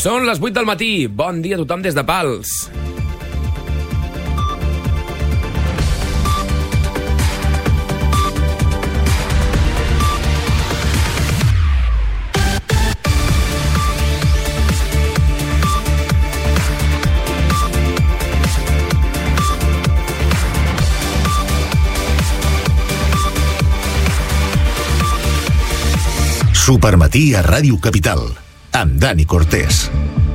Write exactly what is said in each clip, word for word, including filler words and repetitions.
Són les vuit del matí. Bon dia a tothom des de Pals. Supermatí a Ràdio Capital, amb Dani Cortés.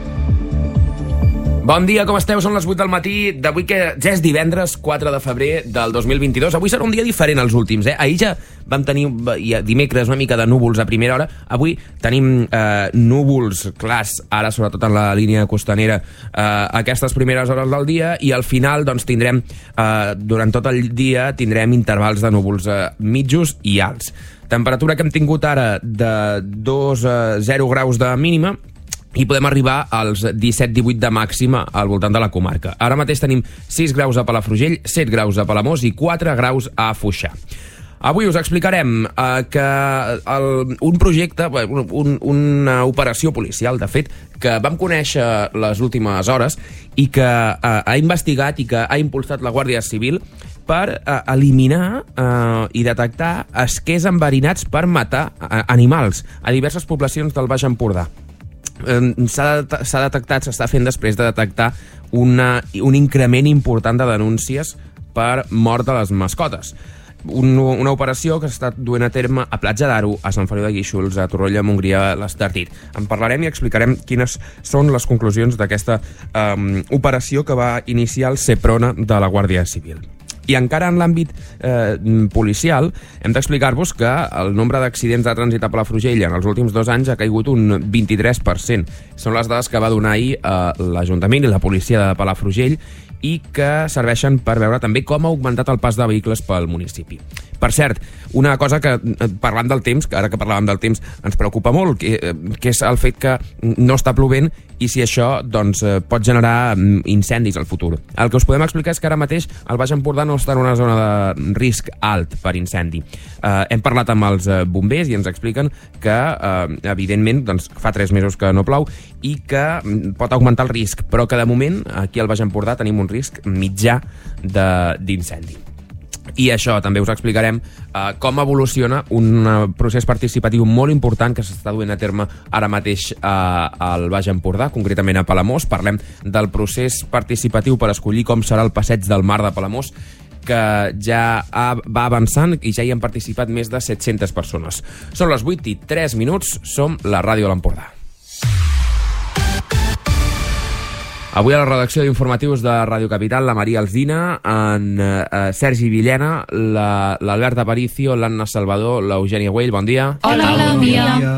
Bon dia, com esteu? Són les vuit del matí d'avui, que ja és divendres quatre de febrer del dos mil vint-i-dos. Avui serà un dia diferent als últims, eh? Ahir ja vam tenir ja, dimecres una mica de núvols a primera hora. Avui tenim eh, núvols clars, ara sobretot en la línia costanera, eh, aquestes primeres hores del dia, i al final doncs, tindrem, eh, durant tot el dia, tindrem intervals de núvols eh, mitjos i alts. Temperatura que hem tingut ara de dos a zero graus de mínima i podem arribar als disset divuit de màxima al voltant de la comarca. Ara mateix tenim sis graus a Palafrugell, set graus a Palamós i quatre graus a Foixà. Avui us explicarem eh, que el, un projecte, un, una operació policial, de fet, que vam conèixer les últimes hores i que eh, ha investigat i que ha impulsat la Guàrdia Civil per eh, eliminar eh, i detectar esquers enverinats per matar eh, animals a diverses poblacions del Baix Empordà. Eh, s'ha de, s'ha detectat, s'està fent després de detectar una, un increment important de denúncies per mort de les mascotes. Un, una operació que s'ha estat duent a terme a Platja d'Aro, a Sant Feliu de Guíxols, a Torroella de Montgrí, a l'Estartit. En parlarem i explicarem quines són les conclusions d'aquesta eh, operació que va iniciar el Seprona de la Guàrdia Civil. I encara en l'àmbit eh, policial, hem d'explicar-vos que el nombre d'accidents de trànsit a Palafrugell en els últims dos anys ha caigut un vint-i-tres per cent. Són les dades que va donar ahir eh, l'Ajuntament i la policia de Palafrugell i que serveixen per veure també com ha augmentat el pas de vehicles pel municipi. Per cert, una cosa que, parlant del temps, que ara que parlàvem del temps, ens preocupa molt, que, que és el fet que no està plovent i si això doncs, pot generar incendis al futur. El que us podem explicar és que ara mateix el Baix Empordà no està en una zona de risc alt per incendi. Eh, hem parlat amb els bombers i ens expliquen que, eh, evidentment, doncs, fa tres mesos que no plou i que pot augmentar el risc, però que de moment aquí al Baix Empordà tenim un risc mitjà d'incendi. I això també us explicarem eh, com evoluciona un uh, procés participatiu molt important que s'està duent a terme ara mateix eh, al Baix Empordà, concretament a Palamós. Parlem del procés participatiu per escollir com serà el passeig del Mar de Palamós, que ja ha, va avançant i ja hi han participat més de set-centes persones. Són les vuit i tres minuts, som la Ràdio de l'Empordà. Avui a la redacció d'informatius de Ràdio Capital, la Maria Alsina, en eh, Sergi Villena, l'Albert Aparicio, l'Anna Salvador, l'Eugènia Güell. Bon dia. Hola, Hola bon dia. dia.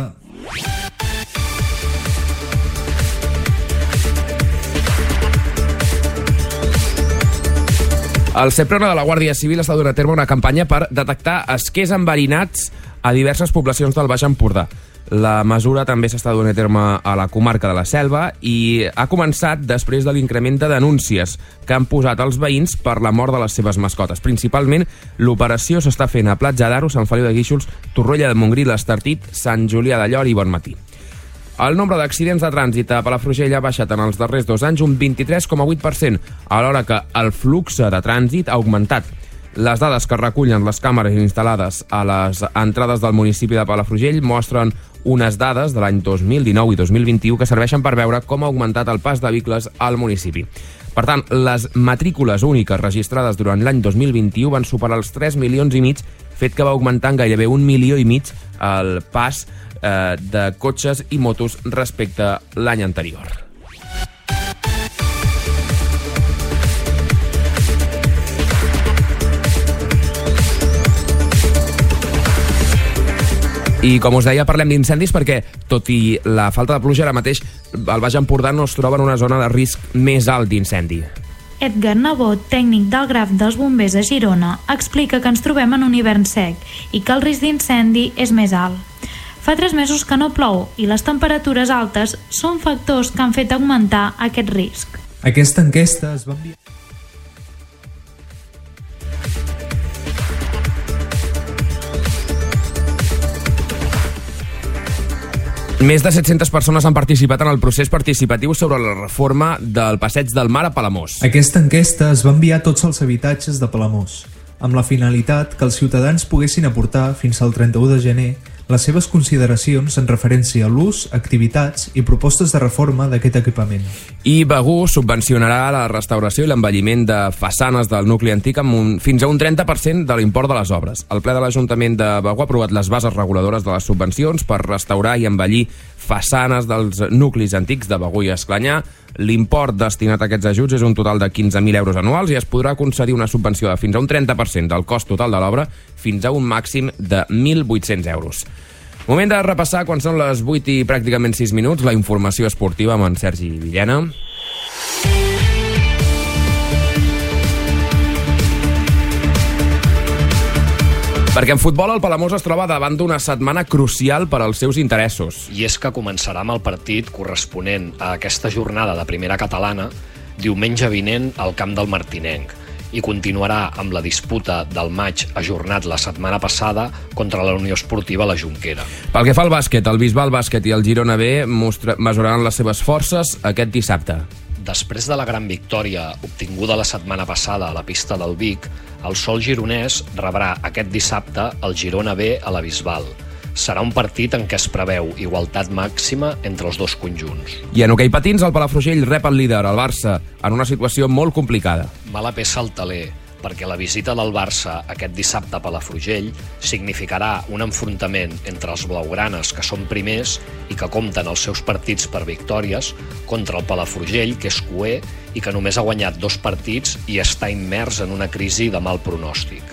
El Seprona de la Guàrdia Civil està donant a terme una campanya per detectar esquers enverinats a diverses poblacions del Baix Empordà. La mesura també s'està donant a terme a la comarca de la Selva i ha començat després de l'increment de denúncies que han posat els veïns per la mort de les seves mascotes. Principalment, l'operació s'està fent a Platja d'Aro, Sant Feliu de Guíxols, Torroella de Montgrí, l'Estartit, Sant Julià de Llor i Bonmatí. El nombre d'accidents de trànsit a Palafrugell ha baixat en els darrers dos anys un vint-i-tres coma vuit per cent, alhora que el flux de trànsit ha augmentat. Les dades que recullen les càmeres instal·lades a les entrades del municipi de Palafrugell mostren unes dades de l'any dos mil dinou i dos mil vint-i-u que serveixen per veure com ha augmentat el pas de vehicles al municipi. Per tant, les matrícules úniques registrades durant l'any dos mil vint-i-u van superar els tres milions i mig, fet que va augmentar en gairebé un milió i mig el pas eh, de cotxes i motos respecte a l'any anterior. I com us deia, parlem d'incendis perquè, tot i la falta de pluja, ara mateix el Baix Empordà no es troba en una zona de risc més alt d'incendi. Edgar Nebot, tècnic del Graf dels Bombers a Girona, explica que ens trobem en un hivern sec i que el risc d'incendi és més alt. Fa tres mesos que no plou i les temperatures altes són factors que han fet augmentar aquest risc. Aquesta enquesta es va enviar... Més de set-centes persones han participat en el procés participatiu sobre la reforma del Passeig del Mar a Palamós. Aquesta enquesta es va enviar a tots els habitatges de Palamós, amb la finalitat que els ciutadans poguessin aportar fins al trenta-u de gener les seves consideracions en referència a l'ús, activitats i propostes de reforma d'aquest equipament. I Begur subvencionarà la restauració i l'envelliment de façanes del nucli antic amb un, fins a un trenta per cent de l'import de les obres. El ple de l'Ajuntament de Begur ha aprovat les bases reguladores de les subvencions per restaurar i embellir façanes dels nuclis antics de Begur i Esclanyà. L'import destinat a aquests ajuts és un total de quinze mil euros anuals i es podrà concedir una subvenció de fins a un trenta per cent del cost total de l'obra fins a un màxim de mil vuit-cents euros. Moment de repassar, quan són les vuit i pràcticament sis minuts, la informació esportiva amb en Sergi Villena. Perquè en futbol el Palamós es troba davant d'una setmana crucial per als seus interessos. I és que començarà amb el partit corresponent a aquesta jornada de primera catalana diumenge vinent al camp del Martinenc i continuarà amb la disputa del maig ajornat la setmana passada contra la Unió Esportiva La Jonquera. Pel que fa al bàsquet, el Bisbal Bàsquet i el Girona B mostra, mesuraran les seves forces aquest dissabte. Després de la gran victòria obtinguda la setmana passada a la pista del Vic, el Sol gironès rebrà aquest dissabte el Girona B a la Bisbal. Serà un partit en què es preveu igualtat màxima entre els dos conjunts. I en hoquei patins, el Palafrugell rep el líder, el Barça, en una situació molt complicada. Mala peça al taler, perquè la visita del Barça aquest dissabte a Palafrugell significarà un enfrontament entre els blaugranes, que són primers i que compten els seus partits per victòries, contra el Palafrugell, que és cuer i que només ha guanyat dos partits i està immers en una crisi de mal pronòstic.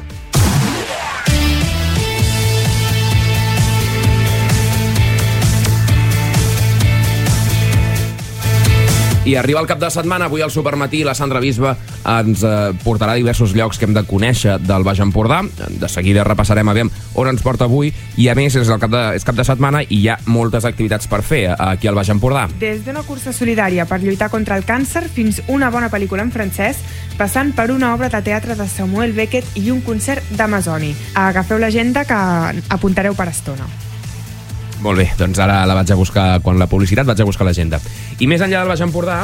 I arriba el cap de setmana, avui al Supermatí la Sandra Bisba ens eh, portarà a diversos llocs que hem de conèixer del Baix Empordà. De seguida repassarem a veure on ens porta avui i a més és, el cap de, és cap de setmana i hi ha moltes activitats per fer aquí al Baix Empordà. Des d'una cursa solidària per lluitar contra el càncer fins una bona pel·lícula en francès, passant per una obra de teatre de Samuel Beckett i un concert d'Amazoni. Agafeu l'agenda que apuntareu per estona. Molt bé, doncs ara la vaig a buscar, quan la publicitat vaig a buscar l'agenda. I més enllà del Baix Empordà...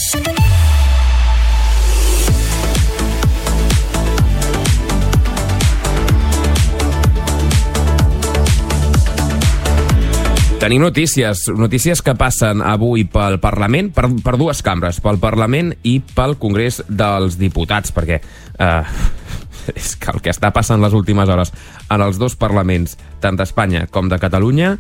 Tenim notícies, notícies que passen avui pel Parlament, per, per dues cambres, pel Parlament i pel Congrés dels Diputats, perquè... Eh, és que el que està passant les últimes hores en els dos parlaments, tant d'Espanya com de Catalunya,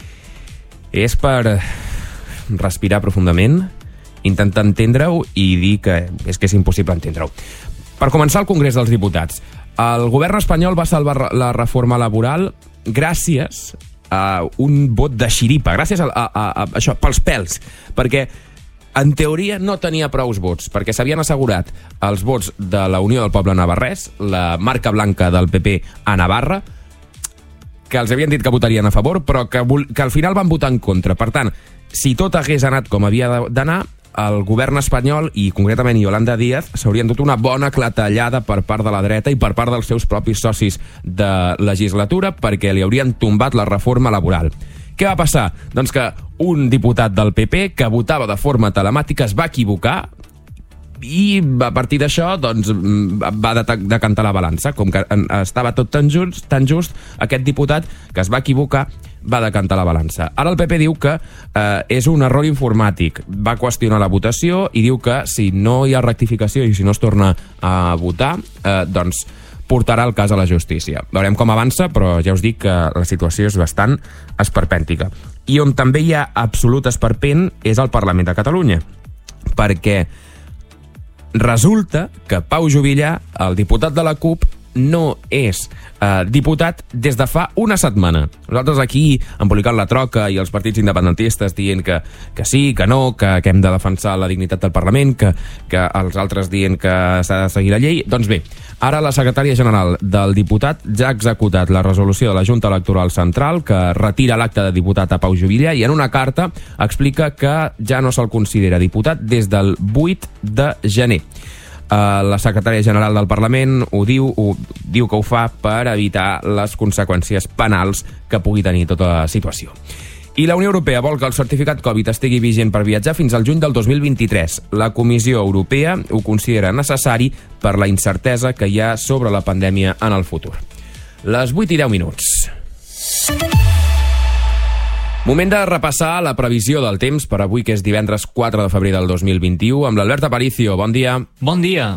és per respirar profundament, intentar entendre-ho i dir que és que és impossible entendre-ho. Per començar, el Congrés dels Diputats. El govern espanyol va salvar la reforma laboral gràcies a un vot de xiripa, gràcies a, a, a, a això, pels pèls, perquè en teoria no tenia prous vots, perquè s'havien assegurat els vots de la Unió del Poble Navarrès, la marca blanca del P P a Navarra, que els havien dit que votarien a favor, però que, que al final van votar en contra. Per tant, si tot hagués anat com havia d'anar, el govern espanyol, i concretament Yolanda Díaz, s'haurien dut una bona clatellada per part de la dreta i per part dels seus propis socis de legislatura, perquè li haurien tombat la reforma laboral. Què va passar? Doncs que un diputat del P P que votava de forma telemàtica es va equivocar i a partir d'això doncs, va decantar la balança. Com que estava tot tan just, tan just, aquest diputat que es va equivocar va decantar la balança. Ara el P P diu que eh, és un error informàtic. Va qüestionar la votació i diu que si no hi ha rectificació i si no es torna a votar, eh, doncs portarà el cas a la justícia. Veurem com avança, però ja us dic que la situació és bastant esperpèntica. I on també hi ha absolut esperpent és al Parlament de Catalunya, perquè resulta que Pau Juvillà, el diputat de la CUP, no és eh, diputat des de fa una setmana. Nosaltres aquí, embolicant la troca i els partits independentistes dient que, que sí, que no, que, que hem de defensar la dignitat del Parlament, que, que els altres dient que s'ha de seguir la llei. Doncs bé, ara la secretària general del diputat ja ha executat la resolució de la Junta Electoral Central que retira l'acte de diputat a Pau Juvillà i en una carta explica que ja no se'l considera diputat des del vuit de gener. Uh, la secretària general del Parlament ho diu, ho, diu que ho fa per evitar les conseqüències penals que pugui tenir tota la situació. I la Unió Europea vol que el certificat Covid estigui vigent per viatjar fins al juny del dos mil vint-i-tres. La Comissió Europea ho considera necessari per la incertesa que hi ha sobre la pandèmia en el futur. Les vuit i deu minuts. Moment de repassar la previsió del temps per avui, que és divendres quatre de febrer del dos mil vint-i-u, amb l'Albert Aparicio. Bon dia. Bon dia.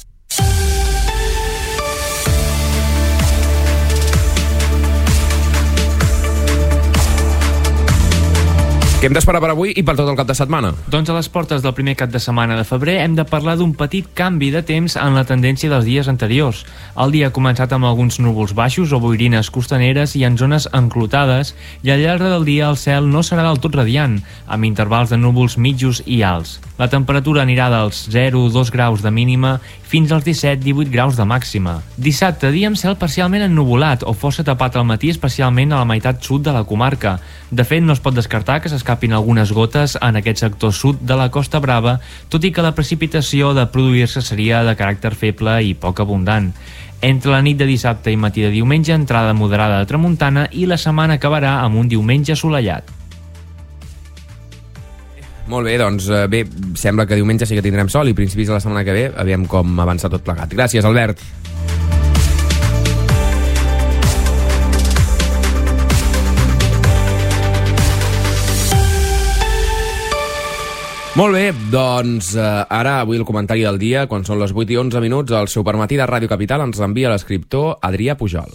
Què hem d'esperar per avui i per tot el cap de setmana? Doncs a les portes del primer cap de setmana de febrer hem de parlar d'un petit canvi de temps en la tendència dels dies anteriors. El dia ha començat amb alguns núvols baixos o boirines costaneres i en zones enclotades, i al llarg del dia el cel no serà del tot radiant, amb intervals de núvols mitjos i alts. La temperatura anirà dels zero a dos graus de mínima fins als disset a divuit graus de màxima. Dissabte, dia amb cel parcialment ennuvolat o força tapat al matí, especialment a la meitat sud de la comarca. De fet, no es pot descartar que s'escapin algunes gotes en aquest sector sud de la Costa Brava, tot i que la precipitació de produir-se seria de caràcter feble i poc abundant. Entre la nit de dissabte i matí de diumenge, entrada moderada de tramuntana, i la setmana acabarà amb un diumenge assolellat. Molt bé, doncs bé, sembla que diumenge sí que tindrem sol i principis de la setmana que ve aviam com avança tot plegat. Gràcies, Albert. Molt bé, doncs eh, ara avui el comentari del dia, quan són les vuit i onze minuts, el Supermatí de Ràdio Capital ens envia l'escriptor Adrià Pujol.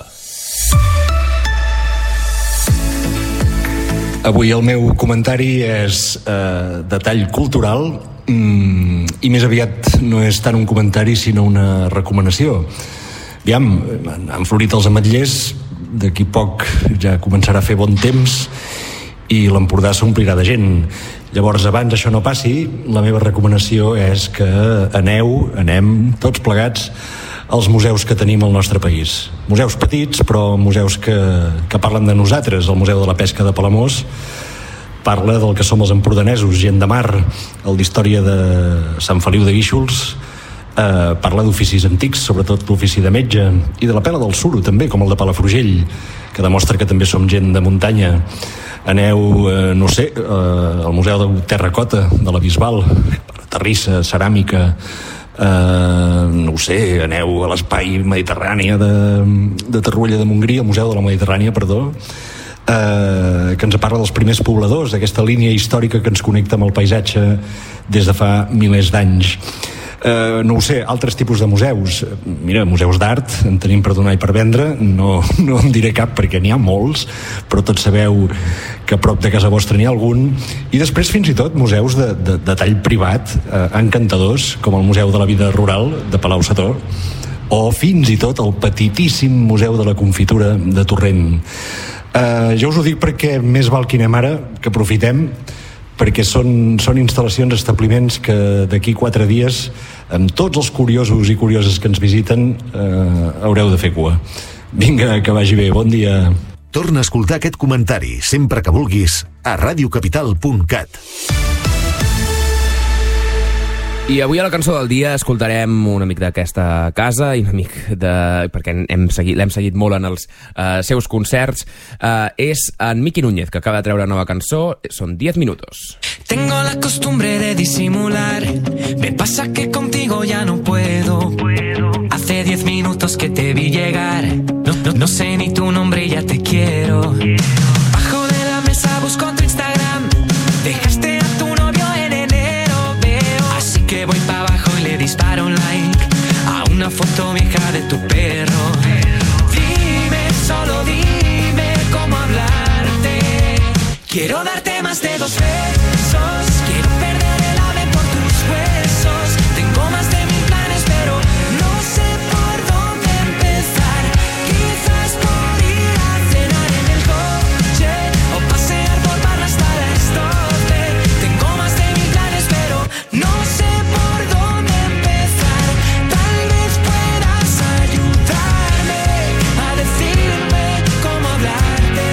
Avui el meu comentari és eh, de tall cultural mm, i més aviat no és tant un comentari sinó una recomanació. Aviam, han florit els ametllers, d'aquí poc ja començarà a fer bon temps i l'Empordà s'omplirà de gent. Llavors, abans això no passi, la meva recomanació és que aneu, anem tots plegats als museus que tenim al nostre país. Museus petits, però museus que, que parlen de nosaltres. El Museu de la Pesca de Palamós parla del que som els empordanesos, gent de mar. El d'història de Sant Feliu de Guíxols eh, parla d'oficis antics, sobretot l'ofici de metge, i de la pela del suro, també, com el de Palafrugell, que demostra que també som gent de muntanya. Aneu, eh, no sé, eh, al Museu de Terracota, de la Bisbal, terrissa, ceràmica, Uh, no ho sé, aneu a l'espai Mediterrània de, de Torroella de Montgrí, al Museu de la Mediterrània, perdó, uh, que ens parla dels primers pobladors, d'aquesta línia històrica que ens connecta amb el paisatge des de fa milers d'anys. Uh, no ho sé, altres tipus de museus. Mira, museus d'art en tenim per donar i per vendre, no, no en diré cap perquè n'hi ha molts, però tots sabeu que a prop de casa vostra n'hi ha algun. I després fins i tot museus de, de, de tall privat, eh, encantadors, com el Museu de la Vida Rural de Palau-sator, o fins i tot el petitíssim Museu de la Confitura de Torrent. Eh, jo us ho dic perquè més val que anem ara, que aprofitem, perquè són, són instal·lacions, establiments que d'aquí quatre dies, amb tots els curiosos i curioses que ens visiten, eh, haureu de fer cua. Vinga, que vagi bé, bon dia. Torna a escoltar aquest comentari sempre que vulguis a radiocapital punt cat. I avui a la cançó del dia escoltarem un amic d'aquesta casa i un amic de... perquè hem seguit, l'hem seguit molt en els uh, seus concerts. Uh, és en Miki Núñez, que acaba de treure nova cançó. Són diez minutos. Tengo la costumbre de disimular. Me pasa que contigo ya no puedo. Hace diez minutos que te vi llegar. No, no, no sé ni tu nombre y ya te quiero. Bajo de la mesa busco tu Instagram. Dejaste a tu novio en enero, veo. Así que voy para abajo y le disparo un like a una foto vieja de tu perro. Dime, solo dime cómo hablarte. Quiero darte más de dos besos. Quiero perder el ave por tus huesos. Tengo más de mil planes, pero no sé por dónde empezar. Quizás por ir a cenar en el coche o pasear por barra hasta las doce. Tengo más de mil planes, pero no sé por dónde empezar. Tal vez puedas ayudarme a decirme cómo hablarte.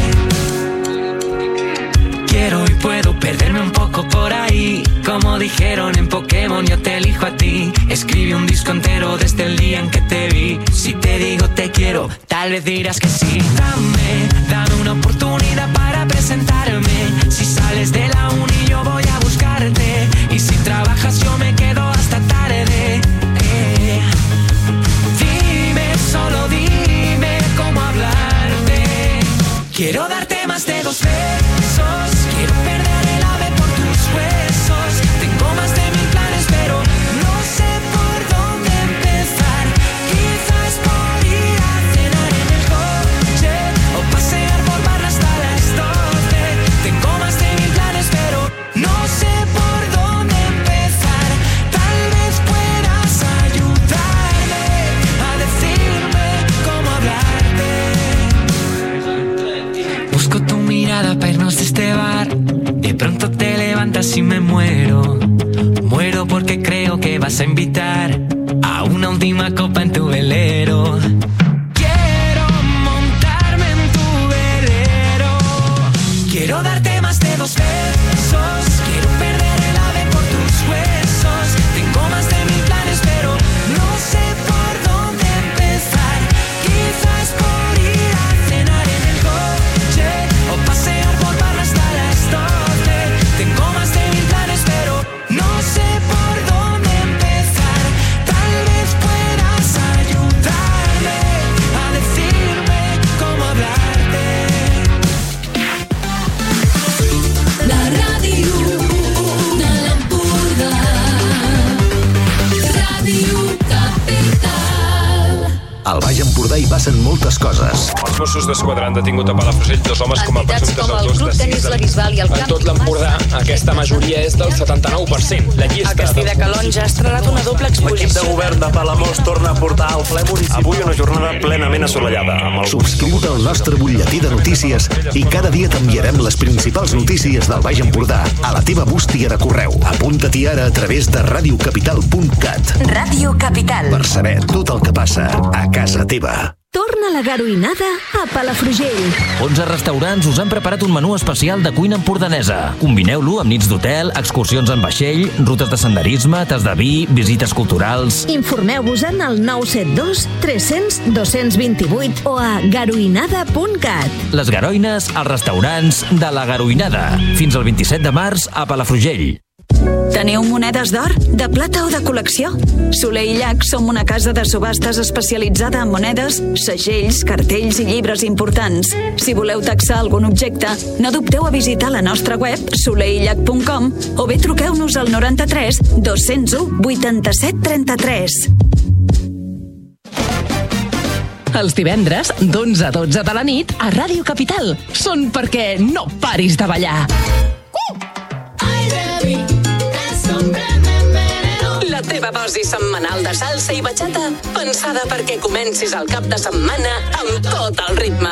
Quiero y puedo perderme un poco por ahí. Como dijeron en Pokémon, yo te elijo a ti. Escribí un disco entero desde el día en que te vi. Si te digo te quiero, tal tal vez dirás que sí. Dame, dame una oportunidad para presentarme. Si sales de la uni yo voy a buscarte, y si trabajas yo me quedo hasta tarde. eh. Dime, solo dime cómo hablarte. Quiero darte más de dos besos, quiero perder el ave por tus huesos. Tengo más de mil planes pero no sé por dónde empezar. Quizás por ir a cenar en el coche o pasear por barra hasta las doce. Tengo más de mil planes pero no sé por dónde empezar. Tal vez puedas ayudarme a decirme cómo hablarte. Busco tu mirada para irnos de este bar. De pronto te levantas y me muero. Muero porque creo que vas a invitar a una última copa en tu velero. Quiero montarme en tu velero. Quiero darte más de dos besos. Quiero perder el ave por tus huesos. Tengo más de mil planes pero no sé por dónde empezar. Quizás por ir a cenar en el coche o pasear por barra hasta las doce. Tengo más de mil planes pero no sé por dónde empezar. Tal vez puedas ayudarme a decirme cómo hablarte. La ràdio de l'Empordà. Ràdio Capital. Al Baix Empordà hi passen moltes coses. Els Mossos d'Esquadra han detingut a Palafrugell dos homes com a Entitats presumptes com el autors grup de Tenis sis la Bisbal i el En tot l'Empordà, aquesta majoria és del setanta-nou per cent. La llista... El Castell de Calonge ha estrenat una doble exposició. L'equip de govern de Palamós torna a portar al ple municipal. Avui una jornada plenament assolellada. Amb el... Subscriu-te al nostre butlletí de notícies i cada dia t'enviarem les principals notícies del Baix Empordà a la teva bústia de correu. Apunta-t'hi ara a través de radiocapital punt cat. Ràdio Capital. Per saber tot el que passa a casa teva. Torna la garoinada a Palafrugell. onze restaurants us han preparat un menú especial de cuina empordanesa. Combineu-lo amb nits d'hotel, excursions en vaixell, rutes de senderisme, tas de vi, visites culturals... Informeu-vos en el nou set dos tres cents dos cents vint-i-vuit o a garoinada punt cat. Les garoines als restaurants de la Garoinada. Fins al vint-i-set de març a Palafrugell. Teniu monedes d'or, de plata o de col·lecció? Soler i Llach som una casa de subhastes especialitzada en monedes, segells, cartells i llibres importants. Si voleu taxar algun objecte, no dubteu a visitar la nostra web soler i llach punt com o bé truqueu-nos al noranta-tres dos cents u vuitanta-set trenta-tres. Els divendres, d'onze a dotze de la nit, a Ràdio Capital. Són perquè no paris de ballar. La teva dosi setmanal de salsa i bachata, pensada perquè comencis el cap de setmana amb tot el ritme.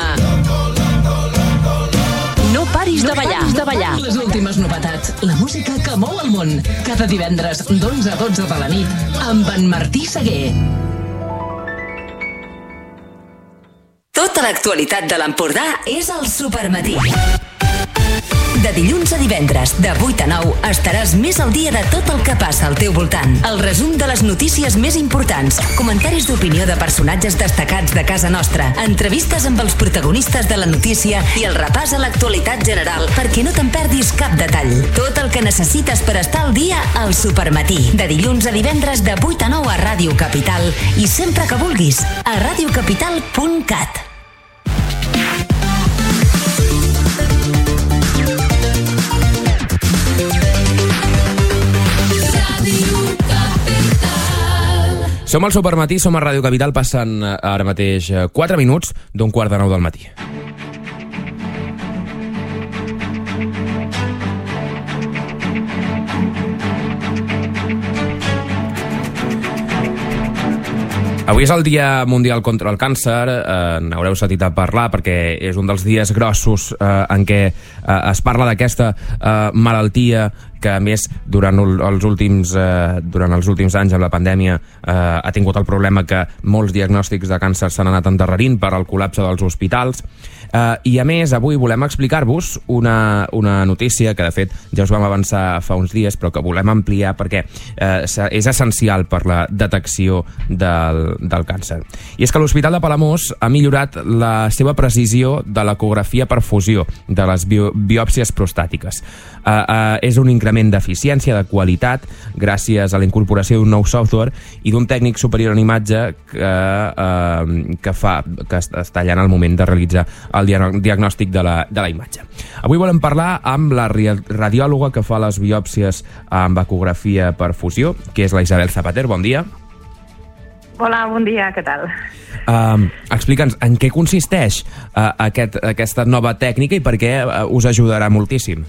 No paris de ballar. De ballar. Les últimes novetats, la música que mou el món. Cada divendres, d'onze a dotze de la nit, amb en Martí Seguer. Tota l'actualitat de l'Empordà és al Supermatí. De dilluns a divendres, de vuit a nou, estaràs més al dia de tot el que passa al teu voltant. El resum de les notícies més importants, comentaris d'opinió de personatges destacats de casa nostra, entrevistes amb els protagonistes de la notícia i el repàs a l'actualitat general perquè no te'n perdis cap detall. Tot el que necessites per estar al dia al Supermatí. De dilluns a divendres, de vuit a nou a Ràdio Capital i sempre que vulguis, a radiocapital punt cat. Som al Supermatí, som a Ràdio Capital, passen ara mateix quatre minuts d'un quart de nou del matí. Avui és el Dia Mundial contra el Càncer, eh, n'haureu sentit a parlar perquè és un dels dies grossos eh, en què eh, es parla d'aquesta eh, malaltia que a més durant els últims, eh, durant els últims anys amb la pandèmia eh, ha tingut el problema que molts diagnòstics de càncer s'han anat endarrerint per al col·lapse dels hospitals. Uh, I a més, avui volem explicar-vos una, una notícia que de fet ja us vam avançar fa uns dies, però que volem ampliar perquè uh, és essencial per la detecció del, del càncer. I és que l'Hospital de Palamós ha millorat la seva precisió de l'ecografia per fusió de les bio, biòpsies prostàtiques. Uh, uh, és un increment d'eficiència, de qualitat, gràcies a la incorporació d'un nou software i d'un tècnic superior en imatge que, uh, que, fa, que està allà en el moment de realitzar el diagnòstic de la, de la imatge. Avui volem parlar amb la radiòloga que fa les biòpsies amb ecografia per fusió, que és la Isabel Zapater. Bon dia. Hola, bon dia, què tal? Uh, Explica'ns en què consisteix uh, aquest, aquesta nova tècnica i per què uh, us ajudarà moltíssim.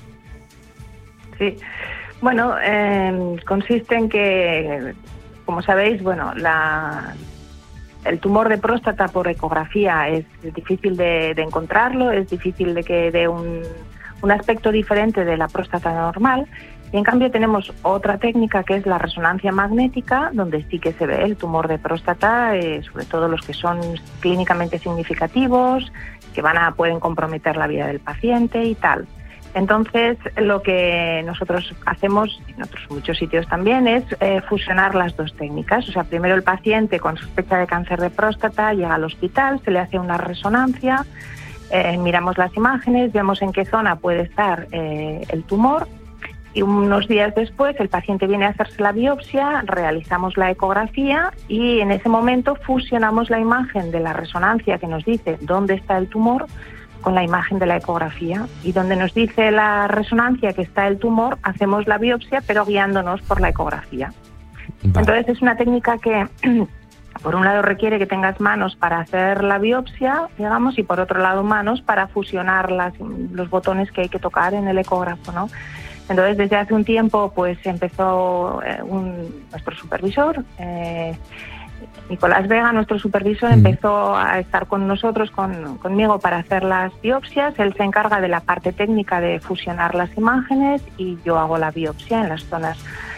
Sí, bueno, eh, consiste en que, como sabéis, bueno, la, el tumor de próstata por ecografía es difícil de, de encontrarlo, es difícil de que dé un, un aspecto diferente de la próstata normal, y en cambio tenemos otra técnica que es la resonancia magnética, donde sí que se ve el tumor de próstata, eh, sobre todo los que son clínicamente significativos, que van a, pueden comprometer la vida del paciente y tal. Entonces, lo que nosotros hacemos, en otros muchos sitios también, es eh, fusionar las dos técnicas. O sea, primero el paciente con sospecha de cáncer de próstata llega al hospital, se le hace una resonancia, eh, miramos las imágenes, vemos en qué zona puede estar eh, el tumor y unos días después el paciente viene a hacerse la biopsia, realizamos la ecografía y en ese momento fusionamos la imagen de la resonancia que nos dice dónde está el tumor con la imagen de la ecografía, y donde nos dice la resonancia que está el tumor, hacemos la biopsia pero guiándonos por la ecografía. Vale. Entonces es una técnica que por un lado requiere que tengas manos para hacer la biopsia, digamos, y por otro lado manos para fusionar las, los botones que hay que tocar en el ecógrafo, ¿no? Entonces desde hace un tiempo pues empezó eh, un, nuestro supervisor, eh, Nicolás Vega, nuestro supervisor, empezó a estar con nosotros, con, conmigo, para hacer las biopsias. Él se encarga de la parte técnica de fusionar las imágenes y yo hago la biopsia en las zonas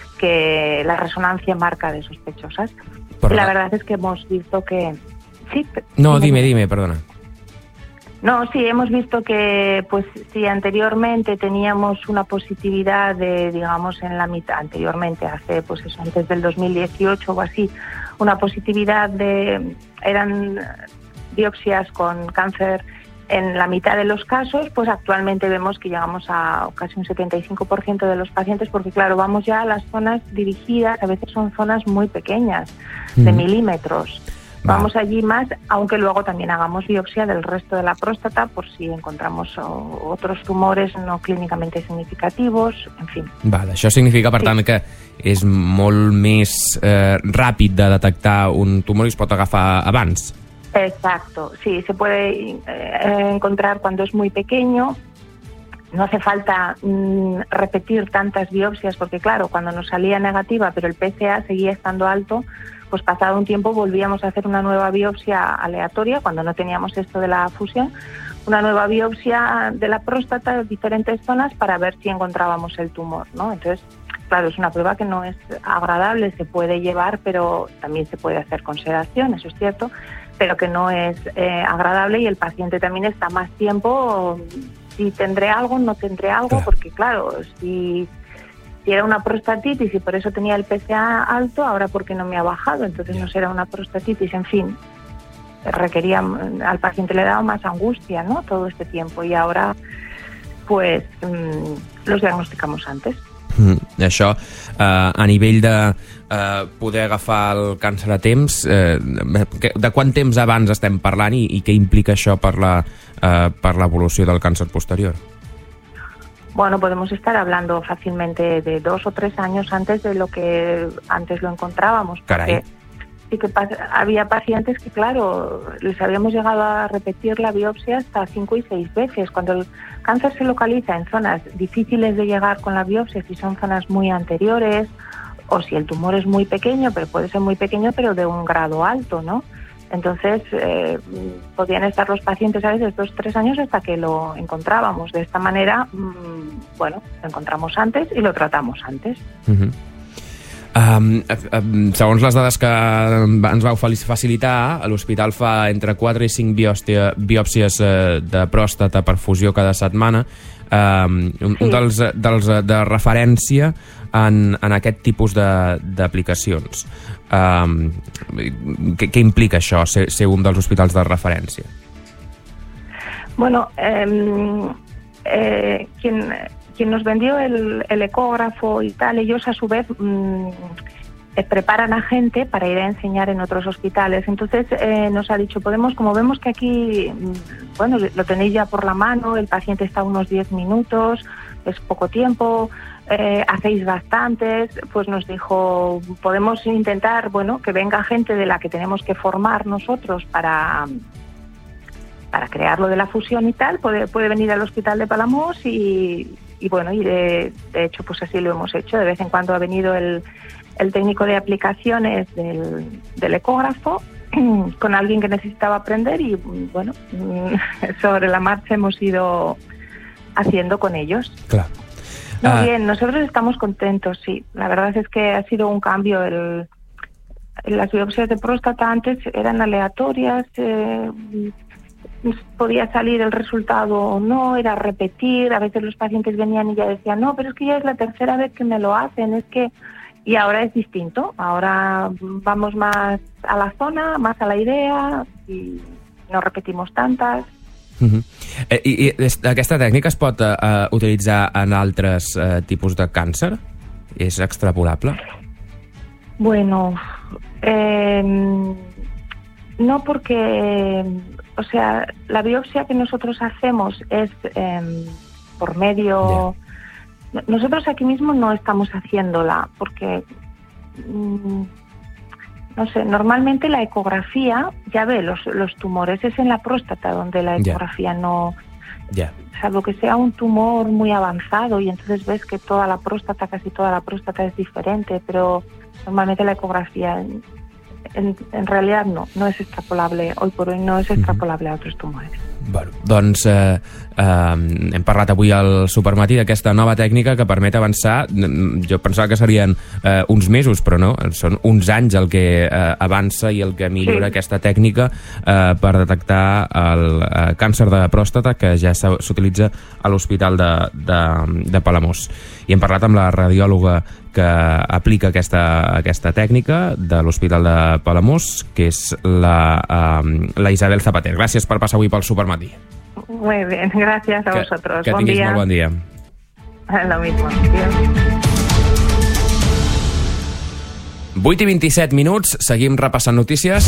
que la resonancia marca de sospechosas. Y la verdad es que hemos visto que... Sí. No, dime, dime, perdona. No, sí, hemos visto que, pues, si anteriormente teníamos una positividad de, digamos, en la mitad, anteriormente, hace, pues eso, antes del dos mil dieciocho o así, una positividad de, eran biopsias con cáncer en la mitad de los casos, pues actualmente vemos que llegamos a casi un setenta y cinco por ciento de los pacientes, porque claro, vamos ya a las zonas dirigidas, a veces son zonas muy pequeñas, de mm. milímetros. Vamos allí más, aunque luego también hagamos biopsia del resto de la próstata por si encontramos o, otros tumores no clínicamente significativos, en fin. Vale, això significa, per tant, sí. que és molt més eh, ràpid de detectar un tumor i es pot agafar abans. Exacto, sí, se puede eh, encontrar cuando es muy pequeño. No hace falta mm, repetir tantas biopsias porque, claro, cuando nos salía negativa pero el P S A seguía estando alto, pues pasado un tiempo volvíamos a hacer una nueva biopsia aleatoria, cuando no teníamos esto de la fusión, una nueva biopsia de la próstata de diferentes zonas para ver si encontrábamos el tumor, ¿no? Entonces, claro, es una prueba que no es agradable, se puede llevar, pero también se puede hacer con sedación, eso es cierto, pero que no es eh, agradable y el paciente también está más tiempo, si tendré algo, no tendré algo, claro. Porque claro, si... Si era una prostatitis y por eso tenía el P S A alto, ahora ¿por qué no me ha bajado? Entonces no será una prostatitis, en fin. Requería, al paciente le daba más angustia, ¿no? Todo este tiempo y ahora pues mmm, los diagnosticamos antes. Mm, això, eh, a nivell de eh, poder agafar el càncer a temps, eh, de quant temps abans estem parlant i, i què implica això per la, eh, per l'evolució del càncer posterior? Bueno, podemos estar hablando fácilmente de dos o tres años antes de lo que antes lo encontrábamos. Caray. Sí que había pacientes que, claro, les habíamos llegado a repetir la biopsia hasta cinco y seis veces. Cuando el cáncer se localiza en zonas difíciles de llegar con la biopsia, si son zonas muy anteriores, o si el tumor es muy pequeño, pero puede ser muy pequeño, pero de un grado alto, ¿no? Entonces, eh, podían estar los pacientes a veces dos o tres años hasta que lo encontrábamos. De esta manera, mmm, bueno, lo encontramos antes y lo tratamos antes. Uh-huh. Um, um, segons les dades que ens vau facilitar, a l'hospital fa entre quatre i cinc biòpsia, biòpsies uh, de pròstata per fusió cada setmana, um, un, sí. un dels, dels de referència en, en aquest tipus d'aplicacions. Um, què, què implica això, ser, ser un dels hospitals de referència? Bueno, eh, eh, quien... Quien nos vendió el, el ecógrafo y tal, ellos a su vez mmm, eh, preparan a gente para ir a enseñar en otros hospitales. Entonces eh, nos ha dicho, podemos, como vemos que aquí, bueno, lo tenéis ya por la mano, el paciente está unos diez minutos, es poco tiempo, eh, hacéis bastantes, pues nos dijo, podemos intentar, bueno, que venga gente de la que tenemos que formar nosotros para... para crear lo de la fusión y tal, puede, puede venir al hospital de Palamós y, y bueno, y de, de hecho pues así lo hemos hecho. De vez en cuando ha venido el, el técnico de aplicaciones del, del ecógrafo con alguien que necesitaba aprender y bueno, sobre la marcha hemos ido haciendo con ellos. Claro. No, ah. bien, nosotros estamos contentos, sí. La verdad es que ha sido un cambio. El, las biopsias de próstata antes eran aleatorias, eh, podía salir el resultado o no, era repetir, a veces los pacientes venían y ya decían, no, pero es que ya es la tercera vez que me lo hacen, es que... Y ahora es distinto, ahora vamos más a la zona, más a la idea y no repetimos tantas. Uh-huh. eh, I, i aquesta tècnica es pot uh, utilitzar en altres uh, tipus de càncer? És extrapolable? Bueno, eh, no porque... O sea, la biopsia que nosotros hacemos es eh, por medio... Yeah. Nosotros aquí mismo no estamos haciéndola porque, mmm, no sé, normalmente la ecografía ya ve los, los tumores. Es en la próstata donde la ecografía yeah. no... Yeah. Salvo que sea un tumor muy avanzado y entonces ves que toda la próstata, casi toda la próstata es diferente, pero normalmente la ecografía... En, en realidad no, no es extrapolable, hoy por hoy no es extrapolable a otros tumores. Bueno, doncs eh, eh, hem parlat avui al Supermatí d'aquesta nova tècnica que permet avançar. Jo pensava que serien eh, uns mesos, però no, són uns anys el que eh, avança i el que millora sí. aquesta tècnica eh, per detectar el eh, càncer de pròstata que ja s'utilitza a l'Hospital de, de, de Palamós. I hem parlat amb la radiòloga que aplica aquesta, aquesta tècnica de l'Hospital de Palamós, que és la, eh, la Isabel Zapater. Gràcies per passar avui pel Supermatí. Muy bien, gracias a que, vosotros. Que bon tinguis dia. molt bon dia. Lo mismo. Adiós. vuit i vint-i-set minuts, seguim repassant notícies.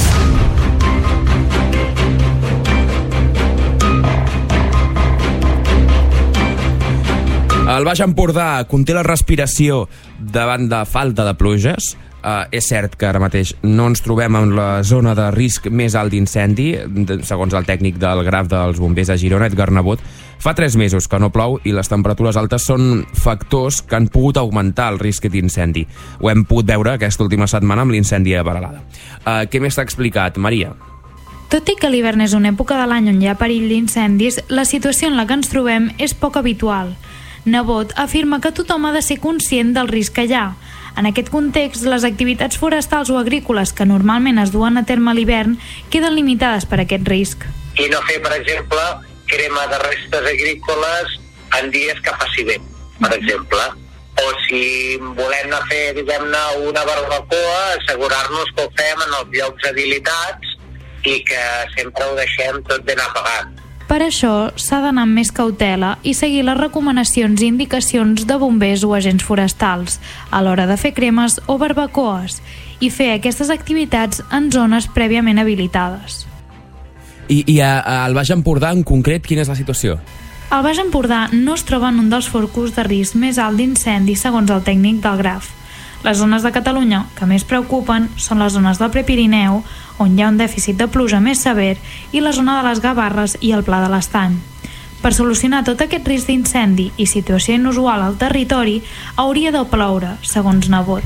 El Baix Empordà conté la respiració davant de falta de pluges. Uh, és cert que ara mateix no ens trobem en la zona de risc més alt d'incendi, segons el tècnic del Graf dels Bombers a Girona, Edgar Nebot. Fa tres mesos que no plou i les temperatures altes són factors que han pogut augmentar el risc d'incendi. Ho hem pogut veure aquesta última setmana amb l'incendi a Peralada. Uh, què més t'ha explicat, Maria? Tot i que l'hivern és una època de l'any on hi ha perill d'incendis, la situació en la que ens trobem és poc habitual. Nebot afirma que tothom ha de ser conscient del risc que hi ha. En aquest context, les activitats forestals o agrícoles que normalment es duen a terme a l'hivern queden limitades per aquest risc. I no fer, per exemple, crema de restes agrícoles en dies que faci vent, per exemple. O si volem anar a fer, diguem-ne, una barbacoa, assegurar-nos que ho fem en els llocs habilitats i que sempre ho deixem tot ben apagat. Per això s'ha d'anar amb més cautela i seguir les recomanacions i indicacions de bombers o agents forestals a l'hora de fer cremes o barbacoes i fer aquestes activitats en zones prèviament habilitades. I, i a, al Baix Empordà, en concret, quina és la situació? El Baix Empordà no es troba en un dels focus de risc més alt d'incendi segons el tècnic del Graf. Les zones de Catalunya que més preocupen són les zones del Prepirineu, on hi ha un dèficit de pluja més sever, i la zona de les Gavarres i el Pla de l'Estany. Per solucionar tot aquest risc d'incendi i situació inusual al territori, hauria de ploure, segons Nebot.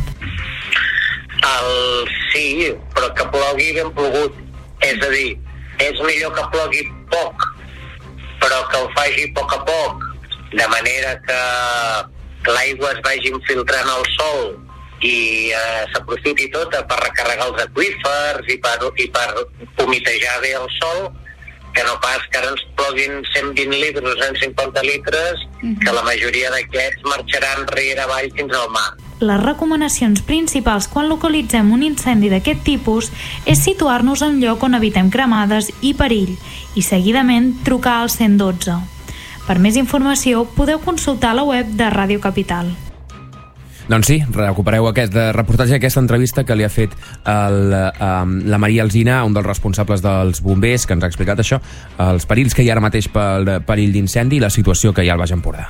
El sí, però que plogui ben plogut. És a dir, és millor que plogui poc, però que el faci a poc a poc, de manera que l'aigua es vagi infiltrant al sòl i eh, s'aprofiti tot per recarregar els aqüífers i per, i per pomitejar bé el sol, que no pas que ara ens ploguin cent vint litres o cent cinquanta litres, que la majoria d'aquests marxaran rere avall fins al mar. Les recomanacions principals quan localitzem un incendi d'aquest tipus és situar-nos en lloc on evitem cremades i perill i seguidament trucar al cent dotze. Per més informació podeu consultar la web de Ràdio Capital. Doncs sí, recupereu aquest reportatge, aquesta entrevista que li ha fet el, um, la Maria Alsina, un dels responsables dels bombers, que ens ha explicat això, els perills que hi ha ara mateix pel perill d'incendi i la situació que hi ha al Baix Empordà.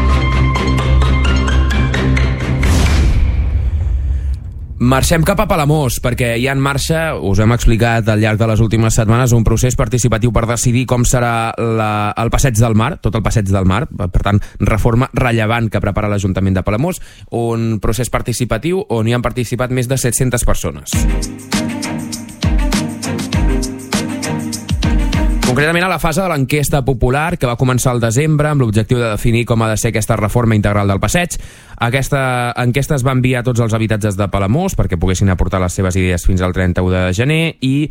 Marxem cap a Palamós, perquè hi ha en marxa, us hem explicat al llarg de les últimes setmanes, un procés participatiu per decidir com serà la, el passeig del mar, tot el passeig del mar, per tant, reforma rellevant que prepara l'Ajuntament de Palamós, un procés participatiu on hi han participat més de set-centes persones. Concretament a la fase de l'enquesta popular que va començar al desembre amb l'objectiu de definir com ha de ser aquesta reforma integral del passeig. Aquesta enquesta es va enviar a tots els habitatges de Palamós perquè poguessin aportar les seves idees fins al trenta-u de gener i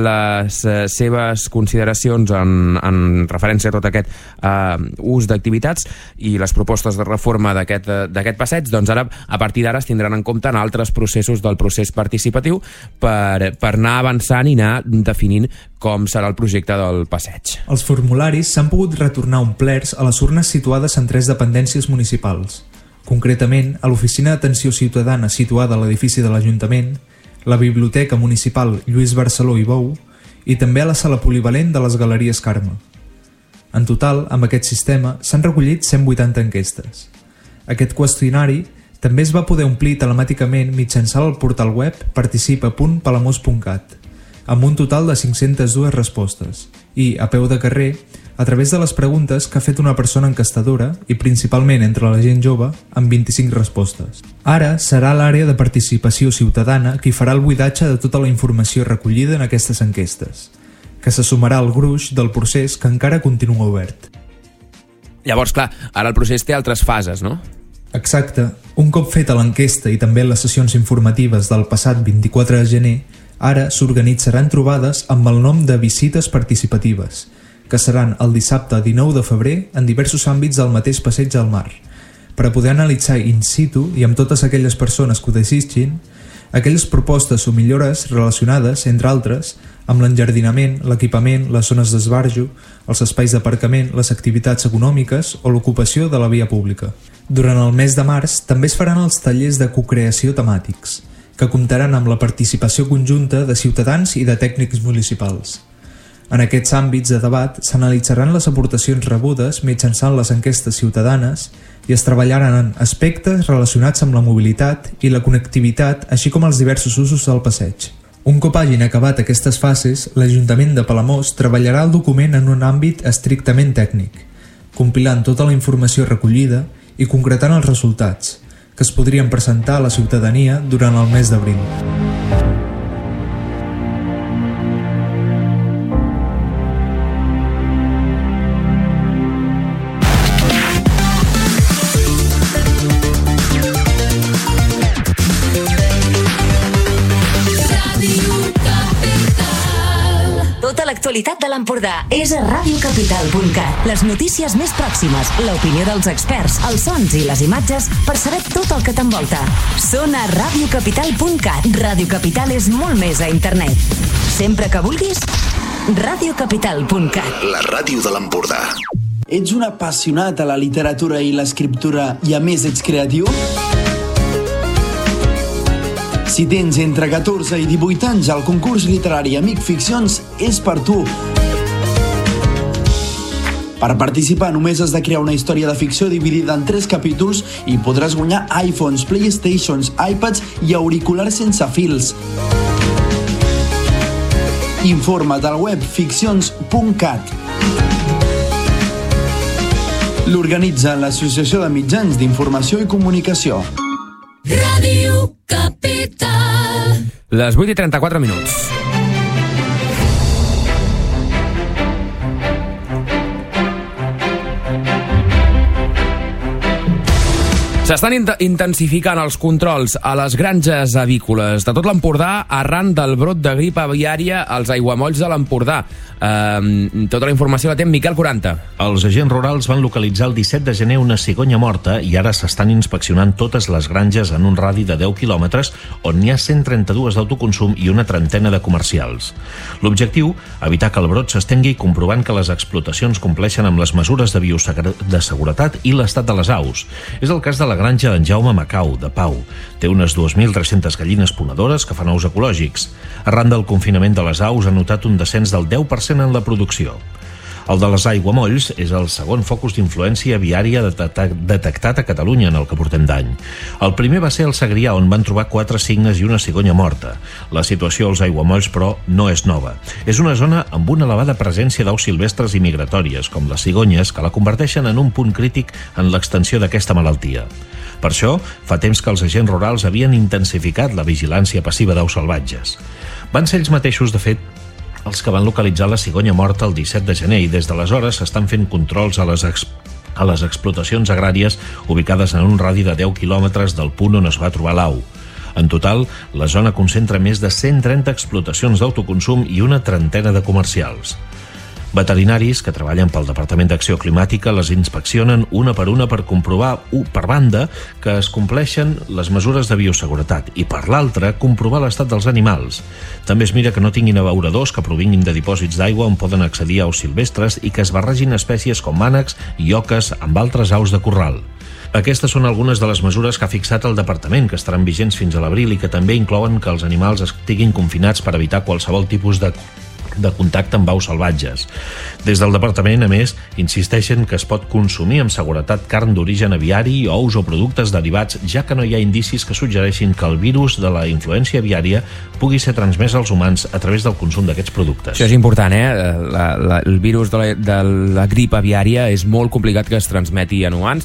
les eh, seves consideracions en, en referència a tot aquest eh, ús d'activitats i les propostes de reforma d'aquest eh, d'aquest passeig, doncs ara a partir d'ara es tindran en compte en altres processos del procés participatiu per, per anar avançant i anar definint com serà el projecte del passeig. Els formularis s'han pogut retornar omplerts a les urnes situades en tres dependències municipals. Concretament, a l'Oficina d'Atenció Ciutadana situada a l'edifici de l'Ajuntament, la Biblioteca Municipal Lluís Barceló i Bou i també a la Sala Polivalent de les Galeries Carme. En total, amb aquest sistema, s'han recollit cent vuitanta enquestes. Aquest qüestionari també es va poder omplir telemàticament mitjançant el portal web participa punt palamós punt cat, amb un total de cinc-centes dues respostes, i, a peu de carrer, a través de les preguntes que ha fet una persona enquestadora i principalment entre la gent jove, amb vint-i-cinc respostes. Ara serà l'àrea de participació ciutadana qui farà el buidatge de tota la informació recollida en aquestes enquestes, que se sumarà al gruix del procés que encara continua obert. Llavors, clar, ara el procés té altres fases, no? Exacte. Un cop feta l'enquesta i també les sessions informatives del passat vint-i-quatre de gener, ara s'organitzaran trobades amb el nom de visites participatives, que seran el dissabte dinou de febrer en diversos àmbits del mateix passeig al mar, per a poder analitzar in situ i amb totes aquelles persones que ho desitgin aquelles propostes o millores relacionades, entre altres, amb l'enjardinament, l'equipament, les zones d'esbarjo, els espais d'aparcament, les activitats econòmiques o l'ocupació de la via pública. Durant el mes de març també es faran els tallers de cocreació temàtics, que comptaran amb la participació conjunta de ciutadans i de tècnics municipals. En aquests àmbits de debat s'analitzaran les aportacions rebudes mitjançant les enquestes ciutadanes i es treballaran aspectes relacionats amb la mobilitat i la connectivitat, així com els diversos usos del passeig. Un cop hagin acabat aquestes fases, l'Ajuntament de Palamós treballarà el document en un àmbit estrictament tècnic, compilant tota la informació recollida i concretant els resultats, que es podrien presentar a la ciutadania durant el mes d'abril. L'actualitat de l'Empordà és a ràdio capital punt cat. Les notícies més pròximes, l'opinió dels experts, els sons i les imatges per saber tot el que t'envolta. Són a ràdio capital punt cat. Ràdio Capital és molt més a internet. Sempre que vulguis, ràdio capital punt cat. La ràdio de l'Empordà. Ets un apassionat a la literatura i l'escriptura i a més ets creatiu? Si tens entre catorze i divuit anys, el concurs literari Amic Ficcions és per tu. Per participar només has de crear una història de ficció dividida en tres capítols i podràs guanyar iPhones, Playstations, iPads i auriculars sense fils. Informa't al web ficcions punt cat. L'organitza l'Associació de Mitjans d'Informació i Comunicació. Ràdio Capital. Les vuit i trenta-quatre minuts. S'estan int intensificant els controls a les granges avícoles de tot l'Empordà arran del brot de grip aviària als aiguamolls de l'Empordà. Uh, tota la informació la té en Miquel quaranta. Els agents rurals van localitzar el disset de gener una cigonya morta i ara s'estan inspeccionant totes les granges en un radi de deu quilòmetres on n'hi ha cent trenta-dues d'autoconsum i una trentena de comercials. L'objectiu, evitar que el brot s'estengui comprovant que les explotacions compleixen amb les mesures de bioseguretat i l'estat de les aus. És el cas de la granja d'en Jaume Macau, de Pau. Té unes dues mil tres-centes gallines ponedores que fan ous ecològics. Arran del confinament de les aus ha notat un descens del deu per cent en la producció. El de les aiguamolls és el segon focus d'influència aviària detectat a Catalunya en el que portem d'any. El primer va ser el Segrià, on van trobar quatre cignes i una cigonya morta. La situació als aiguamolls, però, no és nova. És una zona amb una elevada presència d'aus silvestres i migratòries, com les cigonyes, que la converteixen en un punt crític en l'extensió d'aquesta malaltia. Per això, fa temps que els agents rurals havien intensificat la vigilància passiva d'aus salvatges. Van ser ells mateixos, de fet, els que van localitzar la cigonya morta el disset de gener i des d'aleshores s'estan fent controls a les, a les explotacions agràries ubicades en un radi de deu quilòmetres del punt on es va trobar l'au. En total, la zona concentra més de cent trenta explotacions d'autoconsum i una trentena de comercials. Veterinaris que treballen pel Departament d'Acció Climàtica les inspeccionen una per una per comprovar, per banda, que es compleixen les mesures de bioseguretat i, per l'altra, comprovar l'estat dels animals. També es mira que no tinguin abeuradors que provinguin de dipòsits d'aigua on poden accedir aus silvestres i que es barregin espècies com mànecs i oques amb altres aus de corral. Aquestes són algunes de les mesures que ha fixat el Departament, que estaran vigents fins a l'abril i que també inclouen que els animals estiguin confinats per evitar qualsevol tipus de de contacte amb aus salvatges. Des del Departament, a més, insisteixen que es pot consumir amb seguretat carn d'origen aviari, ous o productes derivats, ja que no hi ha indicis que suggereixin que el virus de la influència aviària pugui ser transmès als humans a través del consum d'aquests productes. Això és important, eh? La, la, el virus de la, de la grip aviària és molt complicat que es transmeti en humans.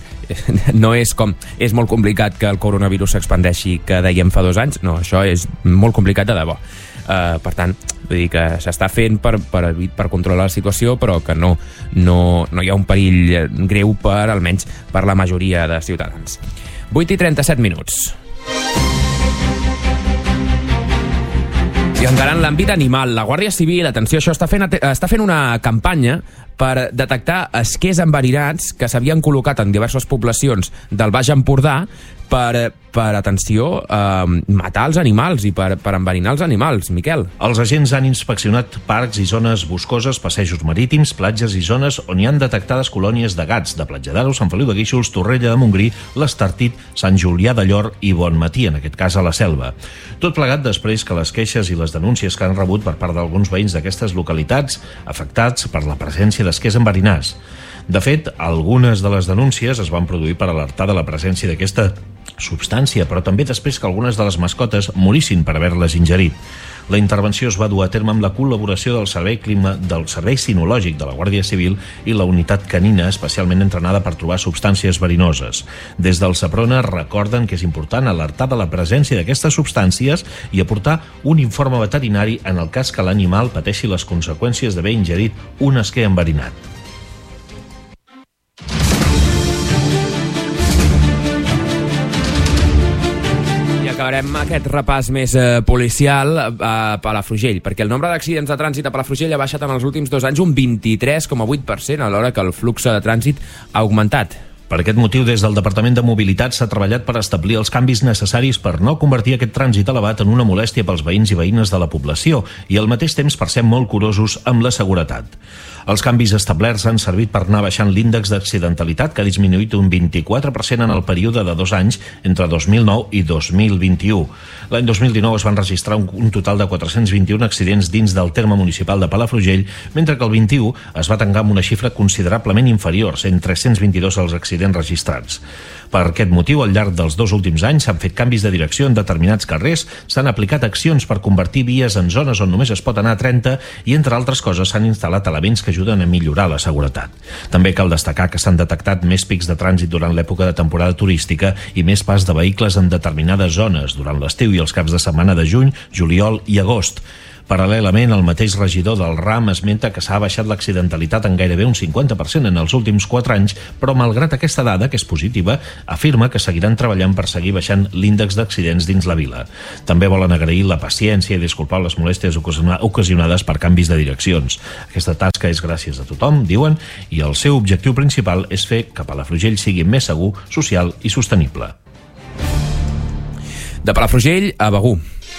No és com... És molt complicat que el coronavirus s'expandeixi, que dèiem fa dos anys. No, això és molt complicat de debò. Uh, per tant, vull dir que s'està fent per, per, per controlar la situació, però que no, no, no hi ha un perill greu per, almenys per la majoria de ciutadans. vuit i trenta-set minuts. I encara en l'àmbit animal, la Guàrdia Civil, atenció, això està fent, està fent una campanya per detectar esquers enverinats que s'havien col·locat en diverses poblacions del Baix Empordà per, per atenció, eh, matar els animals i per, per enverinar els animals. Miquel. Els agents han inspeccionat parcs i zones boscoses, passejos marítims, platges i zones on hi han detectades colònies de gats de Platja d'Aro, Sant Feliu de Guíxols, Torrella de Montgrí, l'Estartit, Sant Julià de Llor i Bonmatí, en aquest cas a la Selva. Tot plegat després que les queixes i les denúncies que han rebut per part d'alguns veïns d'aquestes localitats afectats per la presència d'esquers enverinats. De fet, algunes de les denúncies es van produir per alertar de la presència d'aquesta substància, però també després que algunes de les mascotes morissin per haver-les ingerit. La intervenció es va dur a terme amb la col·laboració del Servei, Clima, del Servei Sinològic de la Guàrdia Civil i la unitat canina especialment entrenada per trobar substàncies verinoses. Des del Seprona recorden que és important alertar de la presència d'aquestes substàncies i aportar un informe veterinari en el cas que l'animal pateixi les conseqüències d'haver ingerit un esquer enverinat. Acabarem aquest repàs més eh, policial a Palafrugell, perquè el nombre d'accidents de trànsit a Palafrugell ha baixat en els últims dos anys un vint-i-tres coma vuit per cent, alhora que el flux de trànsit ha augmentat. Per aquest motiu, des del Departament de Mobilitat s'ha treballat per establir els canvis necessaris per no convertir aquest trànsit elevat en una molèstia pels veïns i veïnes de la població i al mateix temps per ser molt curosos amb la seguretat. Els canvis establerts han servit per anar baixant l'índex d'accidentalitat, que ha disminuït un vint-i-quatre per cent en el període de dos anys entre dos mil nou i dos mil vint-i-u. L'any dos mil dinou es van registrar un, un total de quatre-cents vint-i-un accidents dins del terme municipal de Palafrugell, mentre que el vint-i-u es va tancar amb una xifra considerablement inferior, sent tres-cents vint-i-dos els accidents registrats. Per aquest motiu, al llarg dels dos últims anys s'han fet canvis de direcció en determinats carrers, s'han aplicat accions per convertir vies en zones on només es pot anar a trenta i, entre altres coses, s'han instal·lat elements que ajuden a millorar la seguretat. També cal destacar que s'han detectat més pics de trànsit durant l'època de temporada turística i més pas de vehicles en determinades zones durant l'estiu i els caps de setmana de juny, juliol i agost. Paral·lelament, el mateix regidor del RAM esmenta que s'ha baixat l'accidentalitat en gairebé un cinquanta per cent en els últims quatre anys, però malgrat aquesta dada, que és positiva, afirma que seguiran treballant per seguir baixant l'índex d'accidents dins la vila. També volen agrair la paciència i disculpar les molèsties ocasionades per canvis de direccions. Aquesta tasca és gràcies a tothom, diuen, i el seu objectiu principal és fer que Palafrugell sigui més segur, social i sostenible. De Palafrugell a Begur.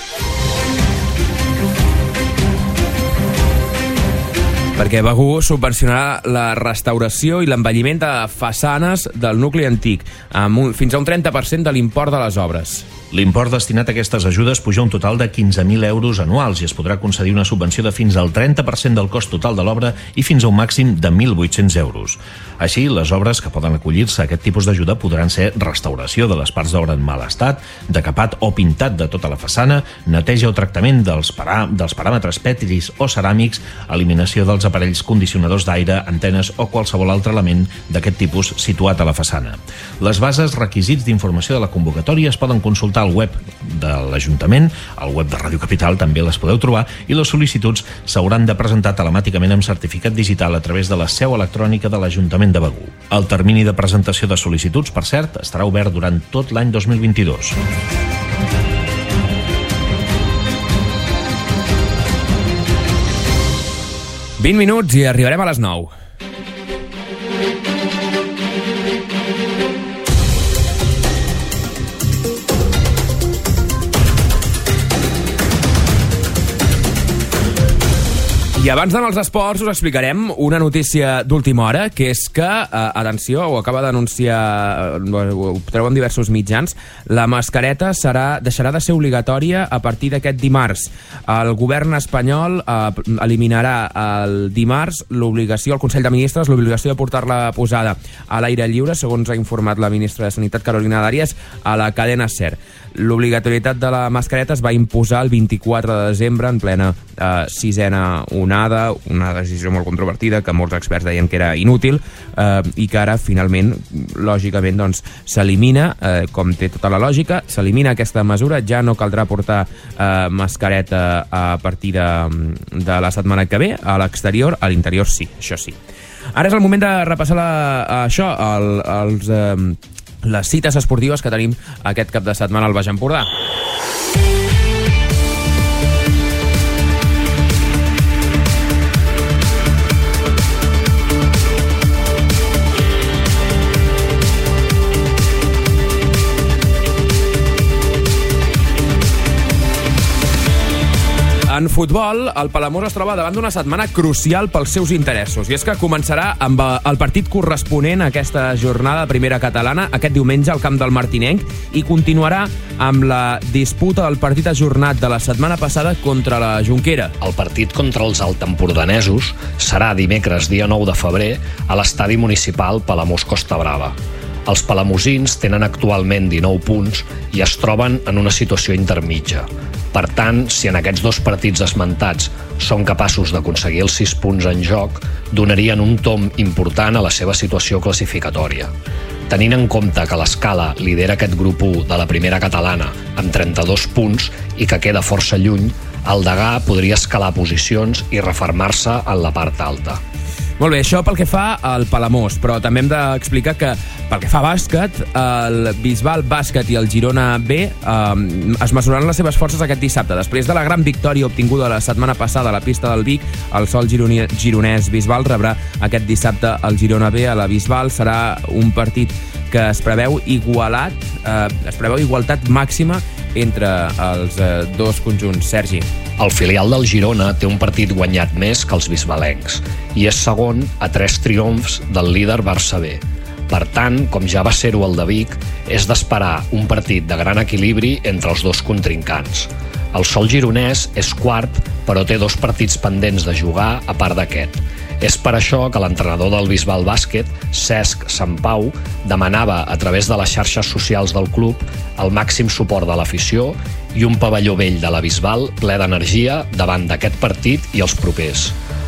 Perquè Begur subvencionarà la restauració i l'embelliment de façanes del nucli antic, amb un, fins a un trenta per cent de l'import de les obres. L'import destinat a aquestes ajudes puja un total de quinze mil euros anuals i es podrà concedir una subvenció de fins al trenta per cent del cost total de l'obra i fins a un màxim de mil vuit-cents euros. Així, les obres que poden acollir-se a aquest tipus d'ajuda podran ser restauració de les parts d'obra en mal estat, decapat o pintat de tota la façana, neteja o tractament dels, parà, dels paràmetres petris o ceràmics, eliminació dels aparells condicionadors d'aire, antenes o qualsevol altre element d'aquest tipus situat a la façana. Les bases, requisits d'informació de la convocatòria es poden consultar al web de l'Ajuntament, al web de Ràdio Capital també les podeu trobar, i les sol·licituds s'hauran de presentar telemàticament amb certificat digital a través de la seu electrònica de l'Ajuntament de Begur. El termini de presentació de sol·licituds, per cert, estarà obert durant tot l'any dos mil vint-i-dos. vint minuts i arribarem a les nou. I abans d'anar als esports us explicarem una notícia d'última hora, que és que, eh, atenció, ho acaba d'anunciar, eh, ho treuen diversos mitjans, la mascareta serà, deixarà de ser obligatòria a partir d'aquest dimarts. El govern espanyol eh, eliminarà el dimarts l'obligació, el Consell de Ministres, l'obligació de portar-la posada a l'aire lliure, segons ha informat la ministra de Sanitat, Carolina Darias, a la cadena SER. L'obligatorietat de la mascareta es va imposar el vint-i-quatre de desembre en plena eh, sisena onada, una decisió molt controvertida que molts experts deien que era inútil eh, i que ara finalment, lògicament, doncs, s'elimina, eh, com té tota la lògica, s'elimina aquesta mesura, ja no caldrà portar eh, mascareta a partir de, de la setmana que ve a l'exterior, a l'interior sí, això sí. Ara és el moment de repassar la, això, el, els... Eh, les cites esportives que tenim aquest cap de setmana al Baix Empordà. En futbol, el Palamós es troba davant d'una setmana crucial pels seus interessos, i és que començarà amb el partit corresponent a aquesta jornada de primera catalana, aquest diumenge al camp del Martinenc, i continuarà amb la disputa del partit ajornat de la setmana passada contra la Jonquera. El partit contra els altempordanesos serà dimecres dia nou de febrer a l'estadi municipal Palamós Costa Brava. Els palamosins tenen actualment dinou punts i es troben en una situació intermitja. Per tant, si en aquests dos partits esmentats són capaços d'aconseguir els sis punts en joc, donarien un tomb important a la seva situació classificatòria. Tenint en compte que l'Escala lidera aquest grup u de la primera catalana amb trenta-dos punts i que queda força lluny, el Degà podria escalar posicions i refermar-se en la part alta. Molt bé, això pel que fa al Palamós, però també hem d'explicar que pel que fa a bàsquet, el Bisbal Bàsquet i el Girona B eh, es mesuraran les seves forces aquest dissabte. Després de la gran victòria obtinguda la setmana passada a la pista del Vic, el sol gironès Bisbal rebrà aquest dissabte el Girona B a la Bisbal. Serà un partit que es preveu igualat, eh, es preveu igualtat màxima entre els eh, dos conjunts. Sergi. El filial del Girona té un partit guanyat més que els bisbalencs i és segon a tres triomfs del líder Barça B. Per tant, com ja va ser-ho el de Vic, és d'esperar un partit de gran equilibri entre els dos contrincants. El sol gironès és quart, però té dos partits pendents de jugar a part d'aquest. És per això que l'entrenador del Bisbal Bàsquet, Cesc Sampau, demanava a través de les xarxes socials del club el màxim suport de l'afició i un pavelló vell de la Bisbal ple d'energia davant d'aquest partit i els propers.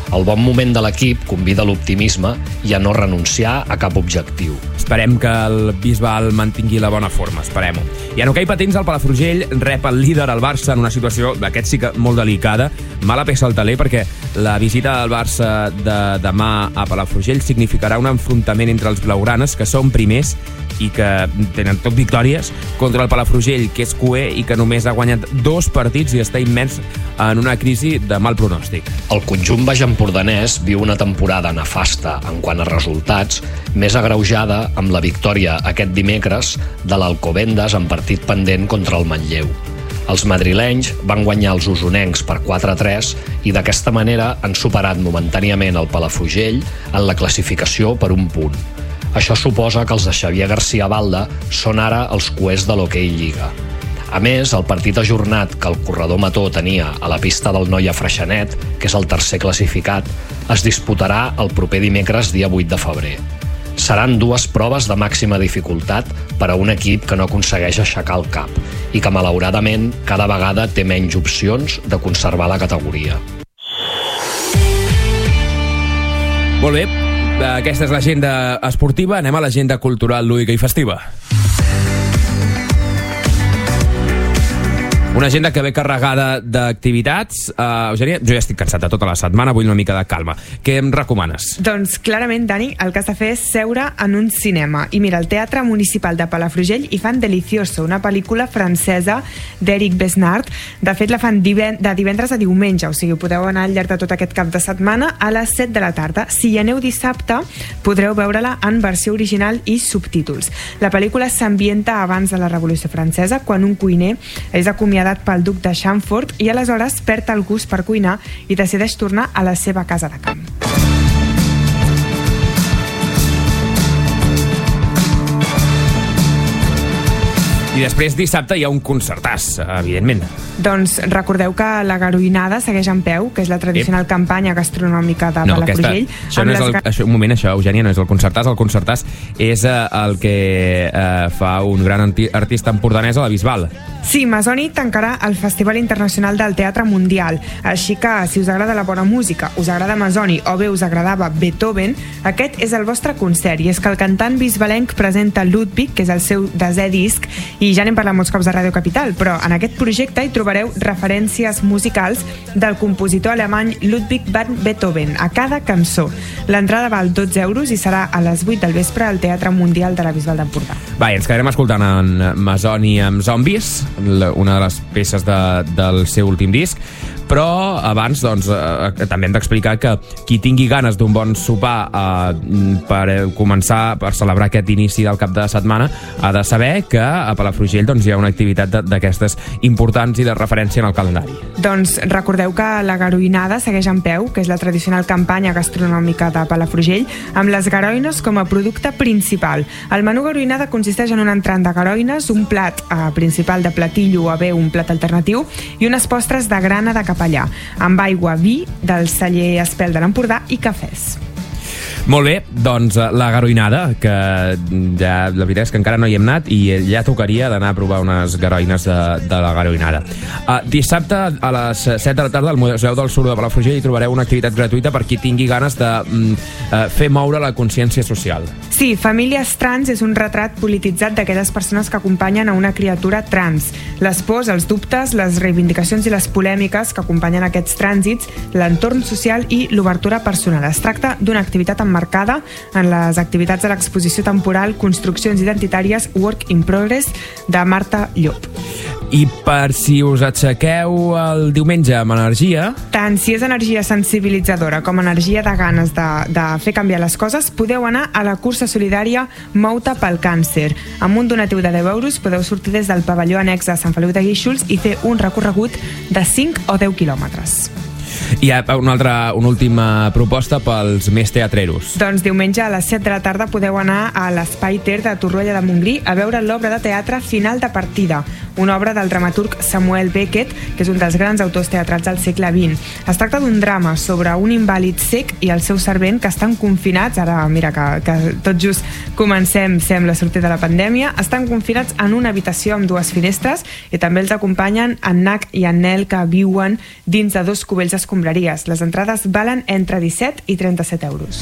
El bon moment de l'equip convida a l'optimisme i a no renunciar a cap objectiu. Esperem que el Bisbal mantingui la bona forma, esperem-ho. I en hoquei patins, el Palafrugell rep el líder, el Barça, en una situació, aquest sí que molt delicada, mala peça al taler, perquè la visita del Barça de demà a Palafrugell significarà un enfrontament entre els blaugranes, que són primers i que tenen tot victòries, contra el Palafrugell, que és cuer i que només ha guanyat dos partits i està immers en una crisi de mal pronòstic. El conjunt baix-empordanès viu una temporada nefasta en quant a resultats, més agreujada amb la victòria aquest dimecres de l'Alcobendas en partit pendent contra el Manlleu. Els madrilenys van guanyar els usonencs per quatre a tres i d'aquesta manera han superat momentàniament el Palafrugell en la classificació per un punt. Això suposa que els de Xavier García Balda són ara els cuers de l'hoquei Lliga. A més, el partit ajornat que el corredor Mató tenia a la pista del Noia Freixenet, que és el tercer classificat, es disputarà el proper dimecres dia vuit de febrer. Seran dues proves de màxima dificultat per a un equip que no aconsegueix aixecar el cap i que, malauradament, cada vegada té menys opcions de conservar la categoria. Molt bé, aquesta és l'agenda esportiva. Anem a l'agenda cultural, lúdica i festiva. Una agenda que ve carregada d'activitats. Uh, Eugènia, jo ja estic cansat de tota la setmana, vull una mica de calma. Què em recomanes? Doncs clarament, Dani, el que has de fer és seure en un cinema. I mira, el Teatre Municipal de Palafrugell hi fan Delicioso, una pel·lícula francesa d'Eric Besnard. De fet, la fan diven de divendres a diumenge, o sigui, podeu anar al llarg de tot aquest cap de setmana a les set de la tarda. Si hi aneu dissabte, podreu veure-la en versió original i subtítols. La pel·lícula s'ambienta abans de la Revolució Francesa, quan un cuiner és acomiadat pel duc de Chamfort i aleshores perd el gust per cuinar i decideix tornar a la seva casa de camp. I després dissabte hi ha un concertàs, evidentment. Doncs recordeu que la Garoinada segueix en peu, que és la tradicional Ep. campanya gastronòmica de no, Palafrugell. Aquesta, això no és el, ga... això, un moment, això, Eugènia, no és el concertàs. El concertàs és eh, el que eh, fa un gran artista empordanès a la Bisbal. Sí, Masoni tancarà el Festival Internacional del Teatre Mundial. Així que, si us agrada la bona música, us agrada Masoni o bé us agradava Beethoven, aquest és el vostre concert. I és que el cantant bisbalenc presenta Ludwig, que és el seu desè disc, i ja n'hem parlat molts cops de Ràdio Capital, però en aquest projecte hi trobareu referències musicals del compositor alemany Ludwig van Beethoven a cada cançó. L'entrada val dotze euros i serà a les vuit del vespre al Teatre Mundial de la Bisbal d'Empordà. Va, i ens quedarem escoltant en Masoni amb Zombies, una de les peces de, del seu últim disc, però abans doncs, eh, també hem d'explicar que qui tingui ganes d'un bon sopar eh, per començar, per celebrar aquest inici del cap de setmana, ha de saber que a Palafrugell doncs, hi ha una activitat d'aquestes importants i de referència en el calendari. Doncs recordeu que la Garoinada segueix en peu, que és la tradicional campanya gastronòmica de Palafrugell, amb les garoines com a producte principal. El menú Garoinada consisteix en un entrant de garoines, un plat eh, principal de platillo o bé un plat alternatiu i unes postres de grana de capellà, amb aigua, vi del celler Espel de l'Empordà i cafès. Molt bé, doncs la garoinada, que ja la veritat és que encara no hi hem anat i ja tocaria d'anar a provar unes garoines de, de la garoinada. Uh, dissabte a les set de la tarda al Museu del Suro de Palafrugell hi trobareu una activitat gratuïta per qui tingui ganes de mm, uh, fer moure la consciència social. Sí, Famílies Trans és un retrat polititzat d'aquelles persones que acompanyen a una criatura trans. Les pors, els dubtes, les reivindicacions i les polèmiques que acompanyen aquests trànsits, l'entorn social i l'obertura personal. Es tracta d'una activitat emmarcada en les activitats de l'exposició temporal Construccions Identitàries Work in Progress de Marta Llop. I per si us aixequeu el diumenge amb energia... Tant si és energia sensibilitzadora com energia de ganes de, de fer canviar les coses, podeu anar a la cursa solidària Mou-te pel càncer. Amb un donatiu de deu euros podeu sortir des del pavelló annex a Sant Feliu de Guíxols i fer un recorregut de cinc o deu quilòmetres. Hi ha una altra, una última proposta pels més teatreros. Doncs diumenge a les set de la tarda podeu anar a l'Espai Ter de Torroella de Montgrí a veure l'obra de teatre Final de partida, una obra del dramaturg Samuel Beckett, que és un dels grans autors teatrals del segle vint. Es tracta d'un drama sobre un invàlid cec i el seu servent que estan confinats, ara mira que, que tot just comencem, sembla, a sortir de la pandèmia, estan confinats en una habitació amb dues finestres i també els acompanyen en Nac i en Nel, que viuen dins de dos cubells escombraries. Les entrades valen entre disset i trenta-set euros.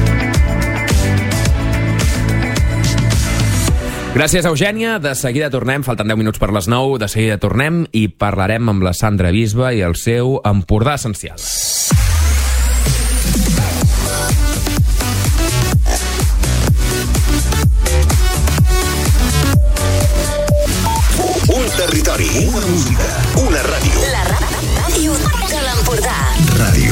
Gràcies, Eugènia. De seguida tornem, falten deu minuts per les nou, de seguida tornem i parlarem amb la Sandra Bisba i el seu Empordà Essencial. Un territori, una música, una ràdio. La ràdio de l'Empordà. Ràdio.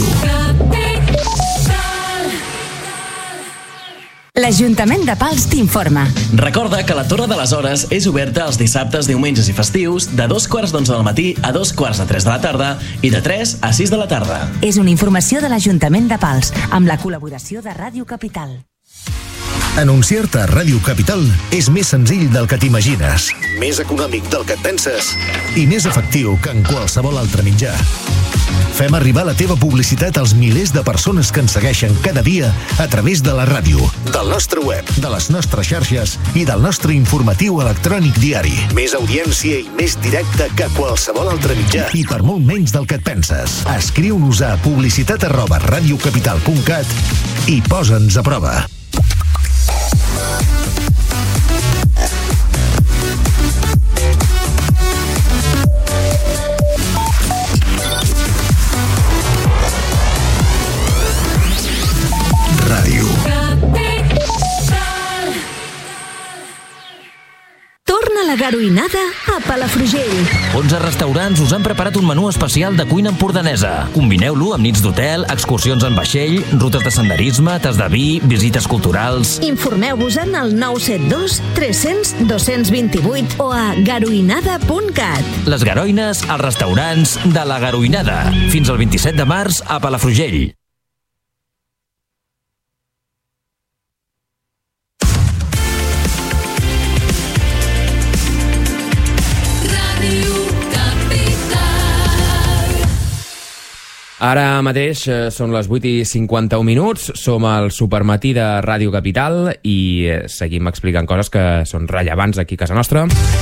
L'Ajuntament de Pals t'informa. Recorda que la Torre de les Hores és oberta els dissabtes, diumenges i festius de dos quarts d'onze del matí a dos quarts de tres de la tarda i de tres a sis de la tarda. És una informació de l'Ajuntament de Pals, amb la col·laboració de Ràdio Capital. Anunciar-te a Ràdio Capital és més senzill del que t'imagines, més econòmic del que et penses i més efectiu que en qualsevol altre mitjà. Fem arribar la teva publicitat als milers de persones que ens segueixen cada dia a través de la ràdio, del nostre web, de les nostres xarxes i del nostre informatiu electrònic diari. Més audiència i més directe que qualsevol altre mitjà i per molt menys del que et penses. Escriu-nos a publicitat arroba radiocapital punt cat i posa'ns a prova. Torna la garoinada a Palafrugell. onze restaurants us han preparat un menú especial de cuina empordanesa. Combineu-lo amb nits d'hotel, excursions en vaixell, rutes de senderisme, tas de vi, visites culturals. Informeu-vos en el nou set dos tres zero zero dos dos vuit o a garoinada punt cat. Les garoines als restaurants de la Garoinada. Fins al vint-i-set de març a Palafrugell. Ara mateix eh, són les vuit i cinquanta-un minuts, som al Supermatí de Ràdio Capital i eh, seguim explicant coses que són rellevants aquí a casa nostra.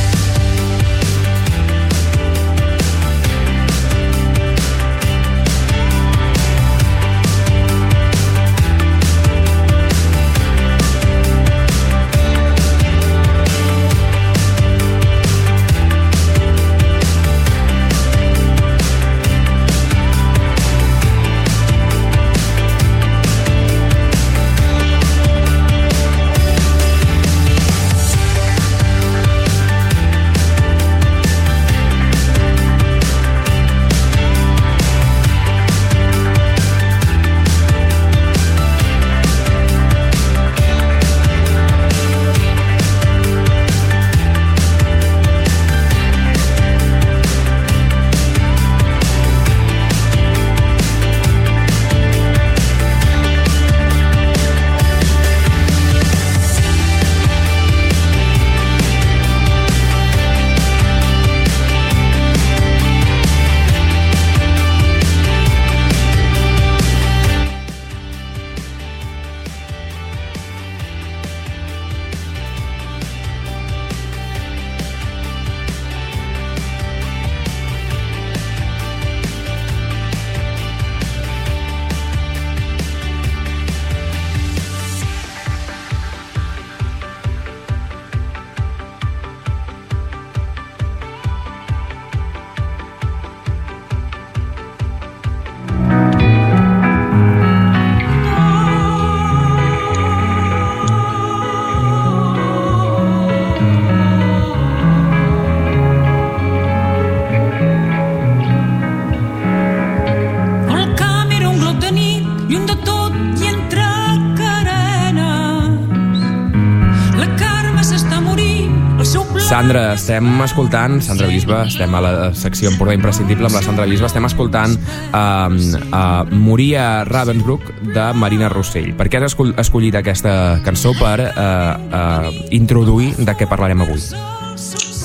Sandra, estem escoltant, Sandra Bisba, estem a la secció Empordà Imprescindible amb la Sandra Bisba, estem escoltant uh, uh, Moria Ravensbrück de Marina Rossell. Per què has escollit aquesta cançó per uh, uh, introduir de què parlarem avui?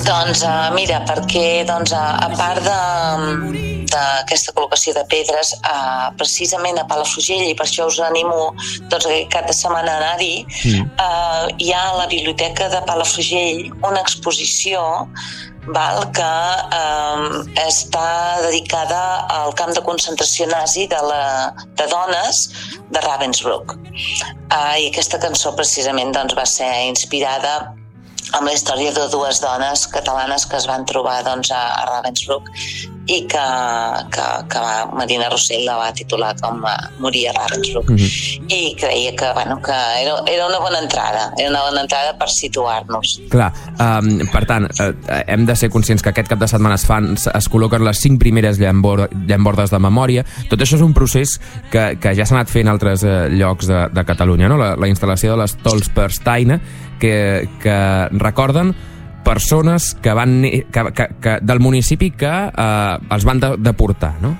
Doncs uh, mira, perquè doncs, a, a part d'aquesta col·locació de pedres, uh, precisament a Palafrugell, i per això us animo doncs, aquest cap de setmana a anar-hi, mm. uh, hi ha a la Biblioteca de Palafrugell una exposició val, que eh, està dedicada al camp de concentració nazi de, la, de dones de Ravensbrück. Uh, I aquesta cançó precisament doncs, va ser inspirada amb la història de dues dones catalanes que es van trobar doncs, a, a Ravensbrück i que, que, que va, Marina Rossell la va titular com a Morir a Ravensbrück. Mm-hmm. I creia que, bueno, que era, era una bona entrada, era una bona entrada per situar-nos. Clar, um, per tant, uh, hem de ser conscients que aquest cap de setmana es fan, es col·loquen les cinc primeres llambor, llambordes de memòria. Tot això és un procés que, que ja s'ha anat fent en altres uh, llocs de, de Catalunya, no? La, la instal·lació de les Tolspersteine, que, que recorden persones que van que, que, que, del municipi que eh, els van de, deportar, no?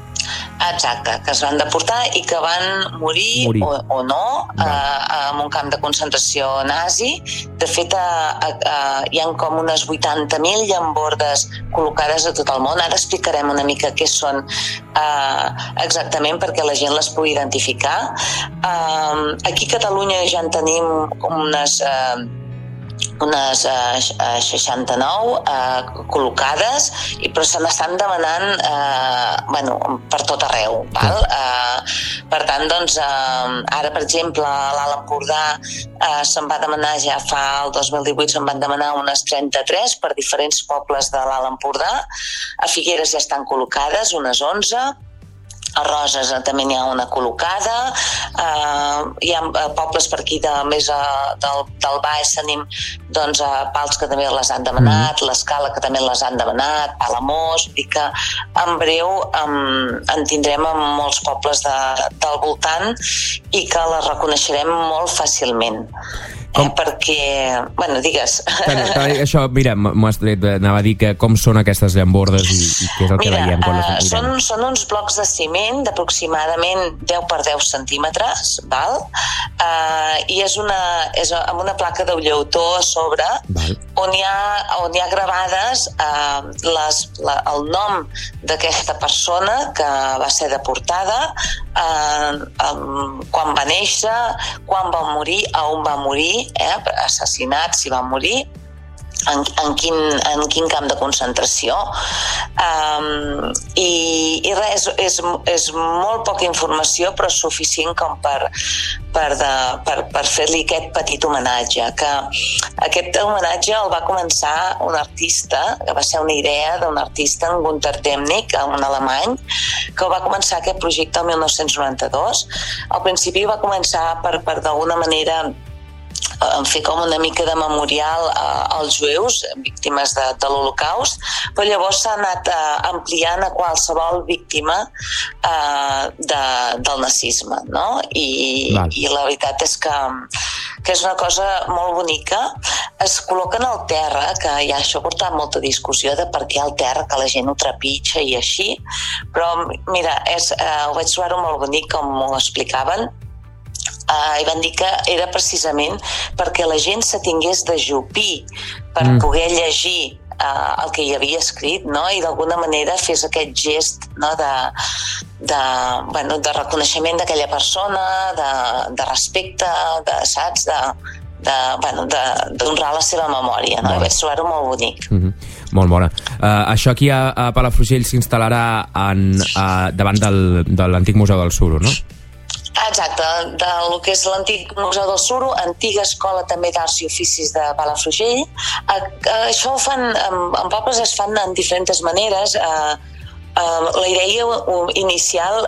Exacte, que es van deportar i que van morir, morir. O, o no eh, en un camp de concentració nazi. De fet, eh, eh, hi ha com unes vuitanta mil llambordes col·locades a tot el món. Ara explicarem una mica què són eh, exactament perquè la gent les pugui identificar. Eh, aquí a Catalunya ja en tenim unes... Eh, unes uh, seixanta-nou uh, col·locades, i però se n'estan demanant uh, bueno, per tot arreu. Val? Uh, per tant, doncs, uh, ara, per exemple, a l'Alt Empordà uh, se'n va demanar, ja fa el dos mil divuit se'n van demanar unes trenta-tres per diferents pobles de l'Alt Empordà. A Figueres ja estan col·locades unes onze. A Roses també n'hi ha una col·locada. Uh, hi ha pobles per aquí de, més uh, del, del Baix tenim doncs, uh, Pals, que també les han demanat, mm. l'Escala, que també les han demanat, Palamós. Vull dir que en breu um, en tindrem en molts pobles de, del voltant i que les reconeixerem molt fàcilment. Eh, perquè, bueno, digues. Però, això, mira, m'ho has tret, anava a dir que com són aquestes llambordes i, i què és el que mira, veiem quan les uh, mirem. Són, són uns blocs de ciment d'aproximadament deu per deu centímetres, val? Uh, i és, una, és amb una placa de llautó a sobre, val. on hi ha, on hi ha gravades uh, les, la, el nom d'aquesta persona que va ser deportada, uh, um, quan va néixer, quan va morir, a on va morir, Eh, assassinat, si va morir, en, en, quin, en quin camp de concentració. Um, i, i res, és, és molt poca informació, però suficient com per, per, de, per, per fer-li aquest petit homenatge. Que aquest homenatge el va començar un artista, que va ser una idea d'un artista, en Gunter Demnig, un alemany, que va començar aquest projecte el mil nou-cents noranta-dos. Al principi va començar per, per d'alguna manera en fer com una mica de memorial uh, als jueus, víctimes de, de l'Holocaust, però llavors s'ha anat uh, ampliant a qualsevol víctima uh, de, del nazisme, no? I, i la veritat és que, que és una cosa molt bonica. Es col·loquen al terra, que ja això ha portat molta discussió de per què al terra, que la gent ho trepitja i així, però mira, és, uh, ho vaig trobar molt bonic com ho explicaven. Uh, i van dir que era precisament perquè la gent se tingués d'ajupir per mm. poder llegir uh, el que hi havia escrit, no? I d'alguna manera fes aquest gest, no? de, de, bueno, de reconeixement d'aquella persona, de, de respecte, de, saps? De, de, bueno, d'honrar la seva memòria, no? I vaig trobar-ho molt bonic. Mm-hmm. Molt bona. Uh, això aquí a, a Palafrugell s'instal·larà en, uh, davant del, de l'antic Museu del Suro, no? Exacte, del que és l'antic Museu del Suro, antiga escola també d'arts i oficis de Palafrugell. Això ho fan, en pobles es fan en diferents maneres. La idea inicial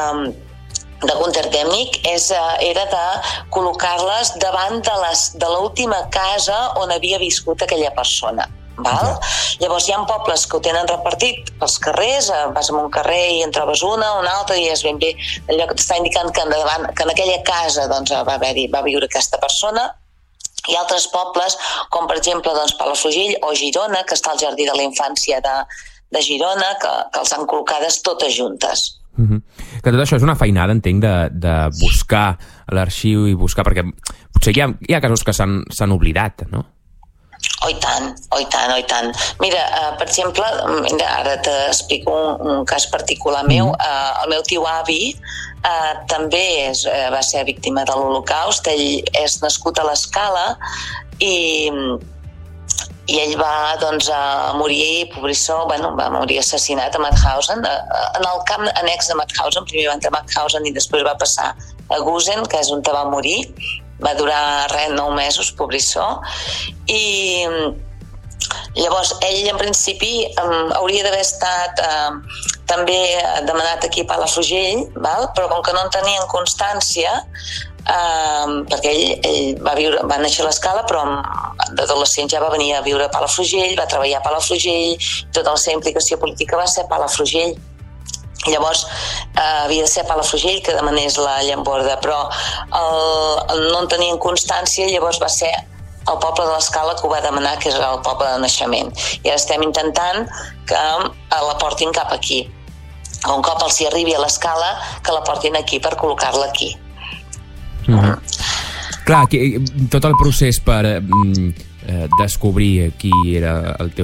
de Gunter Demnig és, era de col·locar-les davant de, les, de l'última casa on havia viscut aquella persona. Val? Okay. Llavors hi ha pobles que ho tenen repartit pels carrers, vas a un carrer i en trobes una, una altra, i és ben bé allò que t'està indicant que, endavant, que en aquella casa doncs, va, haver-hi, va viure aquesta persona. Hi ha altres pobles, com per exemple doncs, Palafrugell o Girona, que està al Jardí de la Infància de, de Girona, que, que els han col·locades totes juntes. Mm-hmm. Que tot això és una feinada, entenc, de, de buscar l'arxiu i buscar, perquè potser hi ha, hi ha casos que s'han oblidat, no? Oh, i tant, oh, i tant, oh, i tant. Mira, uh, per exemple, ara t'explico un, un cas particular meu. Uh, el meu tio avi uh, també és, uh, va ser víctima de l'Holocaust. Ell és nascut a l'Escala i, i ell va doncs, a morir, pobrissó, bueno, va morir assassinat a Mauthausen, uh, en el camp annex de Mauthausen. Primer va entrar a Mauthausen i després va passar a Gusen, que és on va morir. Va durar res, nou mesos, pobrissó, i llavors ell en principi um, hauria d'haver estat uh, també demanat aquí a Palafrugell, val? Però com que no en tenien constància, uh, perquè ell, ell va, viure, va néixer a l'Escala, però d'adolescent ja va venir a viure a Palafrugell, va treballar a Palafrugell, tota la seva implicació política va ser a Palafrugell. Llavors eh, havia de ser a Palafrugell que demanés la llamborda, però el, el, no en tenien constància, llavors va ser el poble de l'Escala que ho va demanar, que és el poble de naixement. I ara estem intentant que la portin cap aquí. Un cop els hi arribi a l'Escala, que la portin aquí per col·locar-la aquí. Mm-hmm. Clar, que, tot el procés per eh, descobrir qui era el teu